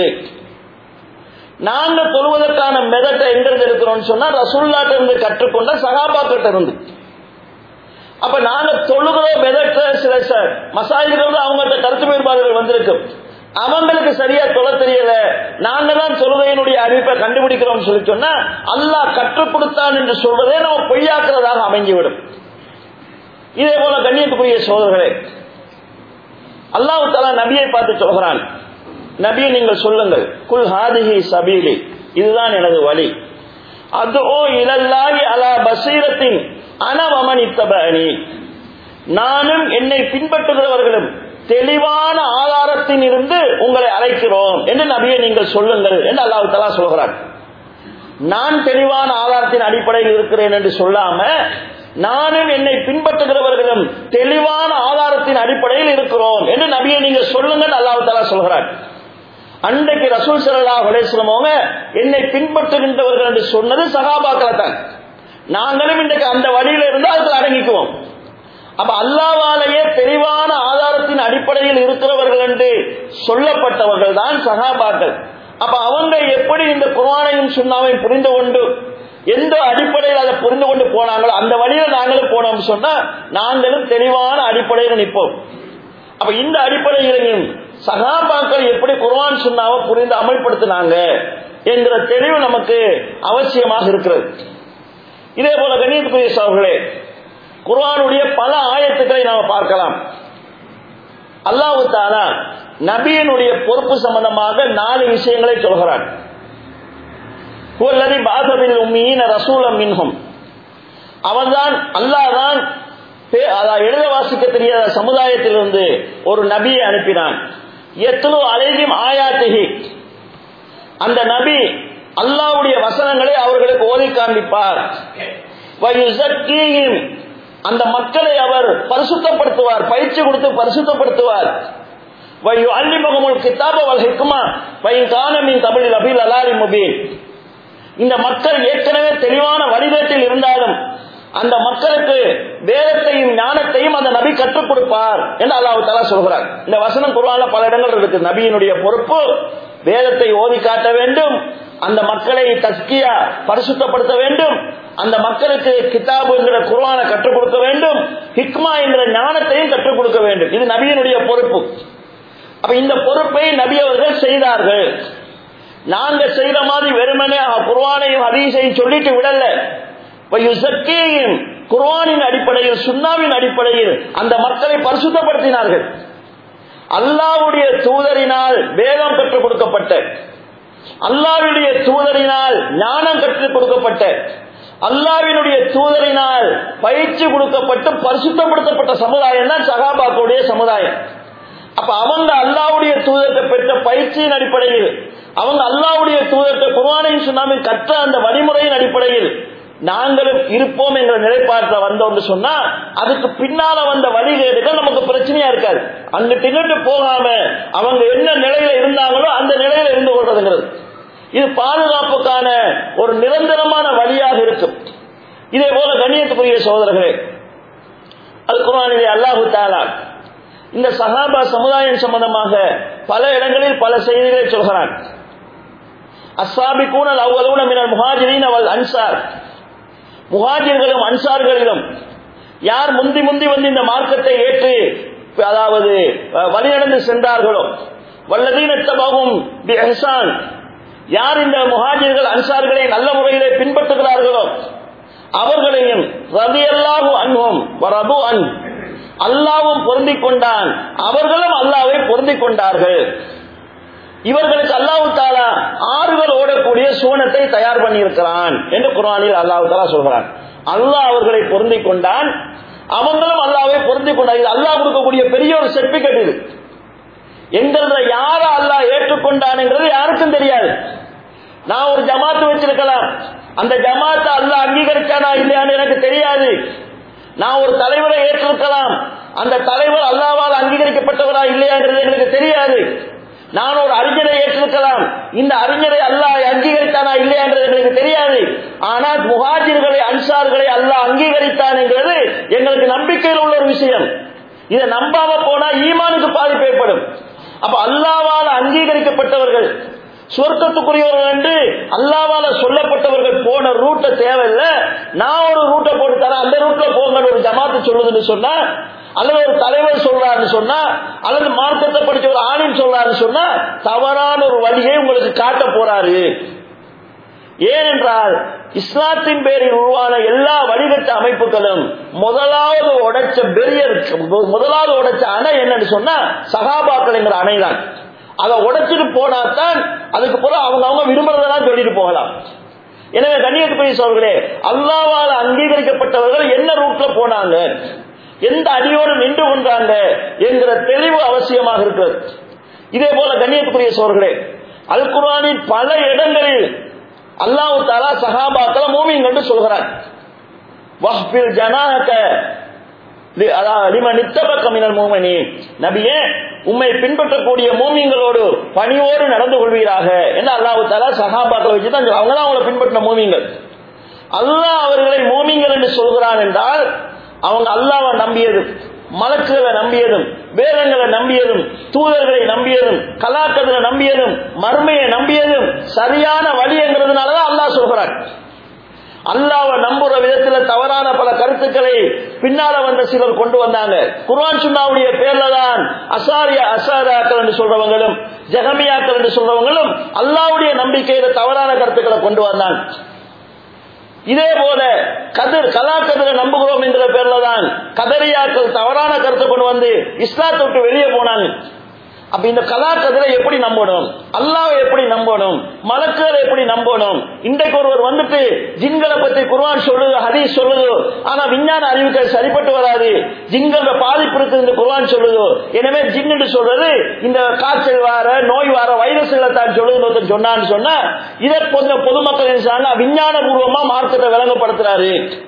நாங்க தொழுவதற்கான மெதட்டை எங்க இருக்கிறோம் சொன்னா ரசூலுல்லாஹ்ட்ட இருந்து கற்றுக்கொண்ட சஹாபாக்கிட்ட இருந்து. அப்ப நாங்க தொழுகிற மெதட்ட சில மசாயில்கள் அவங்கள்ட்ட கருத்து வேறுபாடுகள் வந்திருக்கு. அவங்களுக்கு சரியா தொழ தெரியல, நாங்க தான் தொழுகையினுடைய அறிவிப்பை கண்டுபிடிக்கிறோம் சொல்லி சொன்னா அல்லாஹ் கற்றுக் கொடுத்தான் என்று சொல்றதே நம்ம பொய்யாக்குறதாக அமைஞ்சிவிடும். இதே போல கண்ணியத்துக்குரிய சகோதரர்களே, அல்லாஹ் தஆலா நபியை பார்த்து சொல்கிறான், நபியை நீங்கள் சொல்லுங்கள், குல் ஹாதிஹி சபீலி, இதுதான் எனது வழி, அதுஓ இலல்லாஹி அலா பஸீரத்தின் அன வமன் இத்தபஅனி, நானும் என்னை பின்பற்றுகிறவர்களும் தெளிவான ஆதாரத்தின் இருந்து உங்களை அழைக்கிறோம் என்று நபியை நீங்கள் சொல்லுங்கள் என்று அல்லாஹ் தஆலா சொல்கிறான். நான் தெளிவான ஆதாரத்தின் அடிப்படையில் இருக்கிறேன் என்று சொல்லாம, நானும் என்னை பின்பற்றுகிறவர்களும் தெளிவான ஆதாரத்தின் அடிப்படையில் இருக்கிறோம் என்று நபியை நீங்க சொல்லுங்கள் அல்லாஹ் தஆலா சொல்கிறார். அன்றைக்கு ரசூல் ஸல்லல்லாஹு அலைஹி வஸல்லம் என்னை பின்பற்றுகின்றவர்கள் என்று சொன்னது சஹாபாக்களை தான். நாங்களும் இன்றைக்கு அந்த வழியில இருந்தால் அதில் அடங்கிக்குவோம். அப்ப அல்லாஹ்வாலேயே தெளிவான ஆதாரத்தின் அடிப்படையில் இருக்கிறவர்கள் என்று சொல்லப்பட்டவர்கள் தான் சஹாபாக்கள். அப்ப அவங்க எப்படி இந்த குர்ஆனையும் சுன்னாவையும் புரிந்து கொண்டு எந்த அடிப்படையில் அதை புரிந்து கொண்டு போனாங்களோ அந்த வழியில நாங்களும் போனோம் சொன்னா நாங்களும் தெளிவான அடிப்படையில் நிற்போம். அப்ப இந்த அடிப்படையிலையும் சஹாபாக்கள் எப்படி குர்ஆன் சுன்னாவை புரிந்து அமல்படுத்தினாங்க என்கிற தெளிவு நமக்கு அவசியமாக இருக்கிறது. இதே போல கண்ணியத்துக்குரிய சகோதரர்களே, குர்ஆனுடைய பல ஆயத்துக்களை நாம் பார்க்கலாம். அல்லாஹ் தஆலா நபியினுடைய பொறுப்பு சம்பந்தமாக 4 விஷயங்களை சொல்கிறார். ஹுவல்லதி பஅஸ பில் உம்மீன ரசூலம் மின்ஹும், அவன்தான் அல்லாஹ் தான் எழுத வாசிக்க தெரியாத சமுதாயத்திலிருந்து ஒரு நபியை அனுப்பினான். யத்லு அலைஹிம் ஆயாத்திஹி, அந்த நபி அல்லாஹ்வுடைய வசனங்களை அவர்களுக்கு ஓதி காண்பிப்பார். வயுஸக்கீஹிம், அந்த மக்களை அவர் பரிசுத்தப்படுத்துவார், பயிற்சி கொடுத்து பரிசுத்தப்படுத்துவார். வயுஅல்லிமுஹுல் கிதாப வல் ஹிக்மா வஇன் கான மின் கபில் லஃபீ லலாலின் முபீன், இந்த மக்கள் ஏற்கனவே தெளிவான வழிகேட்டில் இருந்தாலும் அந்த மக்களுக்கு வேதத்தையும் ஞானத்தையும் அந்த நபி கற்றுக் கொடுப்பார் என்று அல்லாஹ் தஆலா சொல்கிறார். இந்த வசனம் குர்ஆன்ல பல இடங்கள் இருக்கு. நபியினுடைய பொறுப்பு வேதத்தை ஓதி காட்ட வேண்டும், அந்த மக்களை தஸ்கியா பரிசுத்தப்படுத்த வேண்டும், அந்த மக்களுக்கு கிதாபு என்கிற குர்ஆனை கற்றுக் கொடுக்க வேண்டும், ஹிக்மா என்கிற ஞானத்தையும் கற்றுக் கொடுக்க வேண்டும். இது நபியினுடைய பொறுப்பு. அப்ப இந்த பொறுப்பை நபி அவர்கள் செய்தார்கள். நாங்க செய்த மாதிரி வெறுமனே குர்ஆனையும் ஹதீஸையும் சொல்லிட்டு விடல. குர்ஆனின் அடிப்படையில் சுன்னாவின் அடிப்படையில் அந்த மக்களை பரிசுத்தப்படுத்தினார்கள். அல்லாஹ்வுடைய தூதரினால் வேதம் கற்றுக் கொடுக்கப்பட்ட, அல்லாஹ்வுடைய தூதரினால் ஞானம் கற்றுக் கொடுக்கப்பட்ட, அல்லாஹ்வினுடைய தூதரினால் பயிற்சி கொடுக்கப்பட்டு பரிசுத்தப்படுத்தப்பட்ட சமுதாயம் தான் சஹாபாக்களுடைய சமுதாயம். அப்ப அவங்க அல்லாஹ்வுடைய தூதர்கிட்ட பெற்ற பயிற்சியின் அடிப்படையில், அவங்க அல்லாஹ்வுடைய தூதர்கிட்ட குர்ஆனையும் சுன்னாவையும் கற்ற அந்த வழிமுறையின் அடிப்படையில் நாங்களும் இருப்போம் என்ற நிலைப்பாட்டில் வந்தோம்னு சொன்னா அதுக்கு பின்னால வந்த வழிகேடுகள் நமக்கு பிரச்சனையா இருக்காது. அங்கிட்டு இங்கிட்டு போகாம அவங்க என்ன நிலையில இருந்தாங்களோ அந்த நிலையில இருந்து கொள்றதுங்கிறது இது பாதுகாப்புக்கான ஒரு நிரந்தரமான வழியாக இருக்கும். இதே போல கண்ணியத்துக்குரிய சகோதரர்களே, அல் குர்ஆனிலே அல்லாஹ் தஆலா இந்த சஹாபா சமுதாயம் சம்பந்தமாக பல இடங்களில் பல செய்திகளை சொல்கிறான். அஸ்ஸாபிகூன அவ்வலூன மினல் முஹாஜிரீன வல் அன்சார், முஹாஜிர்களும் அன்சார்களிலும் யார் முந்தி முந்தி வந்து இந்த மார்க்கத்தை ஏற்று அதாவது வழிநடந்து சென்றார்களோ, வல்லதீன தபவும் பிஇஹ்சான், யார் இந்த முஹாஜிர்கள் அன்சார்களை நல்ல முறையிலே பின்பற்றுகிறார்களோ அவர்களையும் ரலியல்லாஹு அன்ஹும் வரது அன், அல்லாஹ்வும் பொருந்திக் கொண்டான், அவர்களும் அல்லாஹ்வை பொருந்திக் கொண்டார்கள். இவர்களுக்கு அல்லாஹ் தஆலா ஆறுகள் ஓடக்கூடிய சுவனத்தை தயார் பண்ணி இருக்கிறான் என்று குர்ஆனில் அல்லாஹ் தஆலா சொல்கிறான். அல்லாஹ் அவர்களை பொருந்திக் கொண்டான், அவங்களும் அல்லாஹ்வை பொருந்திக் கொண்டார். இது அல்லாஹ் கொடுக்கக்கூடிய பெரிய ஒரு சர்டிபிகேட். இது என்கிற யார அல்லாஹ் ஏற்றுக்கொண்டான்ங்கிறது யாருக்கும் தெரியாது. நான் ஒரு ஜமாத்து வச்சிருக்கலாம், அந்த ஜமாத்தை அல்லாஹ் அங்கீகரிச்சானா இல்லையான்னு எனக்கு தெரியாது. நான் ஒரு தலைவரை ஏற்றிருக்கலாம், அந்த தலைவர் அல்லாஹ்வால் அங்கீகரிக்கப்பட்டவரா இல்லையாங்கிறது எனக்கு தெரியாது. நான் ஒரு அறிஞரை ஏற்றிருக்கலாம், இந்த அறிஞரை அல்லாஹ் அங்கீகரித்தானா இல்லையான்றது எங்களுக்கு தெரியாது. ஆனால் முஹாஜிர்களை அன்சார்களை அல்லாஹ் அங்கீகரித்தான் என்கிறது எங்களுக்கு நம்பிக்கையில் உள்ள ஒரு விஷயம். இதை நம்பாம போனா ஈமானுக்கு பாதிப்பு ஏற்படும். அப்ப அல்லாஹ்வால் அங்கீகரிக்கப்பட்டவர்கள் சொர்க்கத்துக்குரியவர்கள் என்று அல்லாஹ்வால சொல்லப்பட்டவர்கள் போன ரூட்டை தேவையில்லை, நான் ஒரு ரூட்டை போட்டு தரேன், அந்த ரூட்ல போங்கன்னு ஒரு ஜமாத்து சொல்லுதுன்னு சொன்னா, அல்லது ஒரு தலைவர் சொல்றாருன்னு சொன்னா, அல்லது மார்க்கத்தை படிச்ச ஒரு ஆணின் சொல்றாருன்னு சொன்னா தவறான ஒரு வழியை உங்களுக்கு காட்ட போறாரு. ஏனென்றால் இஸ்லாத்தின் பேரில் உருவான எல்லா வழிகட்ட அமைப்புகளும் முதலாவது உடைச்ச அணை என்னன்னு சொன்னா சஹாபாக்கள் என்கிற அணைதான். அதை உடைச்சிட்டு போனாதான் அதுக்கு பிறகு அவங்க விரும்புறதெல்லாம் சொல்லிட்டு போகலாம். எனவே கண்ணியத்துக்குரிய சகோதரர்களே, அல்லாஹ்வால் அங்கீகரிக்கப்பட்டவர்கள் என்ன ரூட்ல போனாங்க, எந்த அடியோடு நின்று கொண்டாங்க என்கிற தெளிவு அவசியமாக இருக்கிறது. இதே போல கண்ணியத்துக்குரிய சகோதரர்களே, அல் குர்ஆனின் பல இடங்களில் அல்லாஹ் தஆலா சஹாபாக்களை மூமின்கள் என்று சொல்கிறார். வஹ்பில் ஜனாஹக லிமன் இத்தபக மினல் முஃமினீன், நபியே உம்மை பின்பற்றக்கூடிய மூமின்களோடு பணியோடு நடந்து கொள்வீராக என்று அல்லாஹ் தஆலா சஹாபாக்களை வச்சு தான் அவங்க தான் அவங்களை பின்பற்றின மூமின்கள். அல்லாஹ் அவர்களை மூமின்கள் என்று சொல்கிறான் என்றால் அவங்க அல்லாஹ்வை நம்பியதும், மலக்குகளை நம்பியதும், வேதங்களை நம்பியதும், தூதர்களை நம்பியதும், கலாக்கதிரை நம்பியதும், மர்மையை நம்பியதும் சரியான வழி என்கிறதுனாலதான் அல்லாஹ் சொல்கிறான். அல்லாஹ்வை நம்புற விதத்துல தவறான பல கருத்துக்களை பின்னால வந்த சிலர் கொண்டு வந்தாங்க. குர்ஆன் சுன்னாவுடைய பேர்ல தான் அசாரியாக்கள் என்று சொல்றவங்களும் ஜஹமியாக்கள் என்று சொல்றவங்களும் அல்லாஹ்வுடைய நம்பிக்கையில தவறான கருத்துக்களை கொண்டு வந்தாங்க. இதே போல கலாக்கதிரை நம்புகிறோம் என்கிற பேர்ல தான் கதரியாக்கள் தவறான கருத்தை கொண்டு வந்து இஸ்லாத்தை விட்டு வெளியே போனாங்க. அப்ப இந்த கலாக்கதிரை எப்படி நம்பணும், அல்லாஹ்வை எப்படி நம்பணும், மலக்குகளை எப்படி நம்பணும்? இன்றைக்கு ஒருவர் வந்துட்டு ஜின்களை பத்தி குர்ஆன் சொல்லுது, ஹதீஸ் சொல்லுது, ஆனா விஞ்ஞான அறிவுகள் சரிப்பட்டு வராது, ஜின்கள பாதிப்பு இருக்கு இந்த குர்ஆன் சொல்லுது, எனவே ஜின்னு சொல்றது இந்த காய்ச்சல் வார நோய் வார வைரஸ்களை தான் சொல்லுது சொன்னான்னு சொன்னா இதை கொஞ்சம் பொதுமக்கள் நினைச்சாங்க விஞ்ஞான பூர்வமா மார்க்கத்தை விளங்கப்படுத்துறாரு.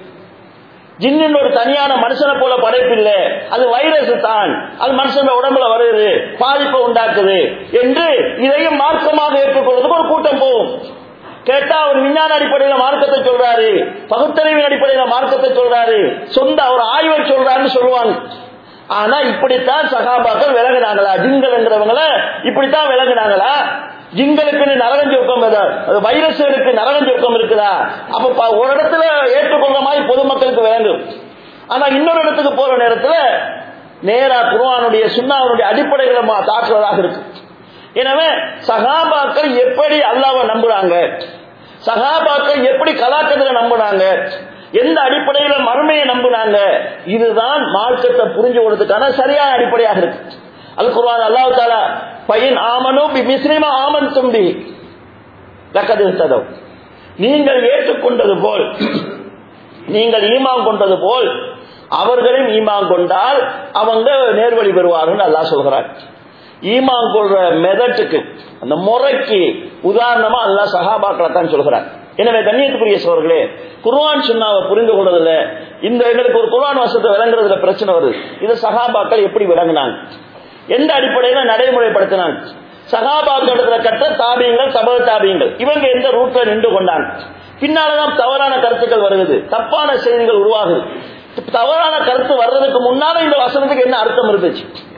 ஜின்னின் ஒரு தனியான மனுஷனை போல படைப்பு இல்லை, அது வைரஸ் தான், அது மனுஷன் உடம்புல வருது, பாதிப்பை உண்டாக்குது என்று இதையும் மார்க்கமாக ஏற்றுக்கொள்வதற்கு ஒரு கூட்டம் போகும். கேட்டா அவர் விஞ்ஞான அடிப்படையில் மார்க்கத்தை சொல்றாரு, பகுத்தறிவின் அடிப்படையில் மார்க்கத்தை சொல்றாரு, சொந்த ஒரு ஆய்வை சொல்றாருன்னு சொல்லுவாங்க. ஆனா இப்படித்தான் சஹாபாக்கள் விளங்குனாங்களா? ஜின்கள் என்கிறவங்கள இப்படித்தான் விளங்குனாங்களா? ஜிங்களுக்கு நரகம் சொர்க்கம், வைரஸ்களுக்கு நரகம் சொர்க்கம் இருக்குதா? அப்ப ஒரு இடத்துல ஏற்றுக்கொள்ற மாதிரி பொதுமக்களுக்கு விளங்கும். ஆனா இன்னொரு இடத்துக்கு போற நேரத்துல நேரா குர்ஆனுடைய சுன்னாவுடைய அடிப்படைகளை தாக்குவதாக இருக்கு. எனவே சஹாபாக்கள் எப்படி அல்லாஹ்வை நம்புறாங்க, சஹாபாக்கள் எப்படி கலாக்கதிரை நம்புனாங்க, எந்த அடிப்படையில மர்மையை நம்புனாங்க, இதுதான் மார்க்கத்தை புரிஞ்சு கொடுத்ததுக்கான சரியான அடிப்படையாக இருக்கு. அல் குர்ஆன் அல்லாஹ் தஆலா பைன் ஆமனு பிமிஸ்லிமா ஆமன்தும் பி லகத் இஹ்ததவ், நீங்கள் ஏற்றுக்கொண்டது போல், நீங்கள் ஈமான் கொண்டது போல் அவர்களும் ஈமான் கொண்டால் அவங்க நேர்வழி பெறுவார்கள் அல்லாஹ் சொல்கிறார். ஈமான் கொள்ற மெதட்டுக்கு, அந்த முறைக்கு உதாரணமா அல்லாஹ் சஹாபாக்களை தான் சொல்கிறார். எனவே கண்ணியத்துக்குரிய சகோதரர்களே, குர்ஆன் சுன்னாவை புரிந்து கொள்றதுல இந்த எங்களுக்கு ஒரு குர்ஆன் வசனத்தை விளங்குறதுல பிரச்சனை வருது. இதை சஹாபாக்கள் எப்படி விளங்குனாங்க, எந்த அடிப்படையில நடைமுறைப்படுத்தினாங்க? சஹாபாக்கள் கட்ட தாபியங்கள், தபா தாபியங்கள், இவங்க எந்த ரூட்ல நின்று கொண்டாங்க? பின்னால்தான் தவறான கருத்துக்கள் வருகிறது, தப்பான செய்திகள் உருவாகுது. தவறான கருத்து வர்றதுக்கு முன்னால இந்த வசனத்துக்கு என்ன அர்த்தம் இருந்துச்சு?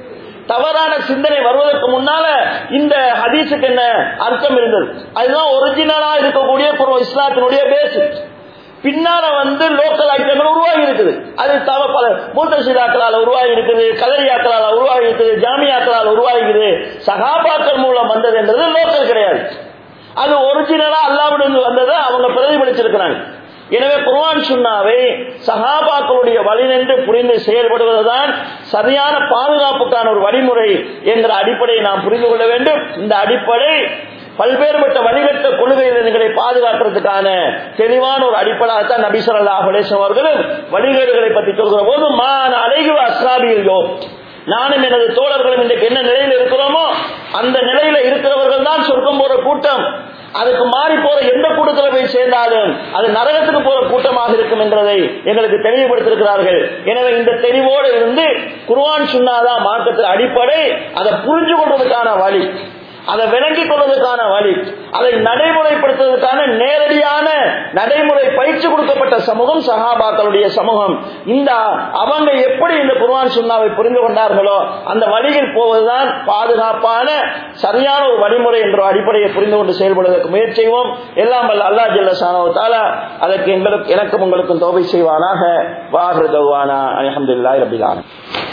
தவறான சிந்தனை வருவதற்கு முன்னால இந்த ஹதீஸுக்கு என்ன அர்த்தம் இருந்தது. அதுதான் ஒரிஜினலா இருக்கக்கூடிய இஸ்லாத்தினுடைய பேசிக். பின்னால லோக்கல் ஐட்டங்கள் உருவாகி இருக்குது. அது பல முத்தசிலாக்களால் உருவாகி இருக்குது, கதரியாக்களால் உருவாகி இருக்குது, ஜாமியாக்களால் உருவாகி இருக்குது. சஹாபாக்கள் மூலம் வந்தது என்றது லோக்கல் கிடையாது. அது ஒரிஜினலா அல்லாஹ்விடம் வந்ததை அவங்க பிரதிபலிச்சிருக்கிறாங்க. எனவே குர்ஆன் சுன்னாவை சஹாபாக்களுடைய வழி நின்று புரிந்து செயல்படுவதுதான் சரியான பாதுகாப்புக்கான ஒரு வழிமுறை என்ற அடிப்படையை நாம் புரிந்து கொள்ள வேண்டும். இந்த அடிப்படை பல்வேறுபட்ட வழிகட்ட கொள்கைகளை பாதுகாக்கிறதுக்கான தெளிவான ஒரு அடிப்படையாகத்தான் நபி ஸல்லல்லாஹு அலைஹி வஸல்லம் அவர்களும் வழிகேடுகளை பற்றி சொல்கிற போது மான் அலைஹி அஸ்ஹாபியோ, நானும் எனது தோழர்களும் இன்றைக்கு என்ன நிலையில் இருக்கிறோமோ அந்த நிலையில இருக்கிறவர்கள் தான் சொர்க்கம் போற கூட்டம். அதுக்கு மாறி போற எந்த கூட்டத்தில் போய் சேர்ந்தாலும் அது நரகத்துக்கு போற கூட்டமாக இருக்கும் என்றதை எங்களுக்கு தெளிவுபடுத்திருக்கிறார்கள். எனவே இந்த தெளிவோடு இருந்து குர்ஆன் சுன்னாதான் மார்க்கத்தின் அடிப்படை, அதை புரிஞ்சு கொள்வதற்கான வழி, அதை விளங்கிக் கொள்வதற்கான வழி, அதை நடைமுறைப்படுத்துவதற்கான நேரடியான நடைமுறை பயிற்சி கொடுக்கப்பட்ட சமூகம் சஹாபாக்களுடைய சமூகம். இந்த அவங்க எப்படி இந்த குர்ஆன் சுன்னாவை புரிந்து கொண்டார்களோ அந்த வழியில் போவதுதான் பாதுகாப்பான சரியான ஒரு வழிமுறை என்ற அடிப்படையை புரிந்து கொண்டு செயல்படுவதற்கு முயற்சி செய்வோம். எல்லாம் வல்ல அல்லாஹ் ஜல்ல ஷானஹு தஆலா அதற்கு எனக்கும் உங்களுக்கும் தௌபை செய்வானாக. வாஹிரு தஅவானா அல்ஹம்துலில்லாஹி ரப்பில் ஆலமீன்.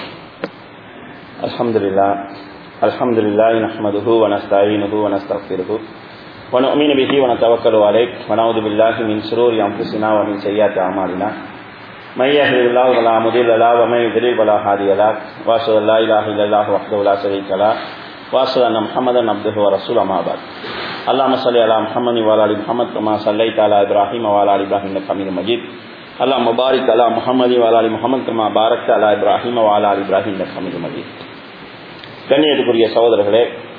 அல்ஹம்துலில்லாஹ் அல்ஹம்துலில்லாஹி நஹ்மதுஹு வ நஸ்தஈனுஹு வ நஸ்தக்ஃபிருஹு வ நு'மினு பிஹி வ நதவக்கலு அலைஹி வ நஊது பில்லாஹி மின் ஷுரூரி அன்ஃபுஸினா வ மின் ஸய்யிஆத்தி அமாலினா மை யஹ்திஹில்லாஹு ஃபலா முதில்ல லஹு வ மை யுத்லில் ஃபலா ஹாதிய லஹு வ அஷ்ஹது அல்லா இலாஹா இல்லல்லாஹு வஹ்தஹு லா ஷரீக லஹு வ அஷ்ஹது அன்ன முஹம்மதன் அப்துஹு வ ரசூலுஹு அம்மா பஅத். அல்லாஹும்ம ஸல்லி அலா முஹம்மதி வ அலா ஆலி முஹம்மத் கமா ஸல்லைத அலா இப்ராஹீம் வ அலா ஆலி இப்ராஹீம் இன்னக ஹமீதும் மஜீத். அல்லாஹும்ம பாரிக் அலா முஹம்மதி வ அலா ஆலி முஹம்மத் கமா பாரக்த அலா இப்ராஹீம் வ அலா ஆலி இப்ராஹீம் இன்னக ஹமீதும் மஜீத். கண்ணியத்துக்குரிய சகோதரர்களே,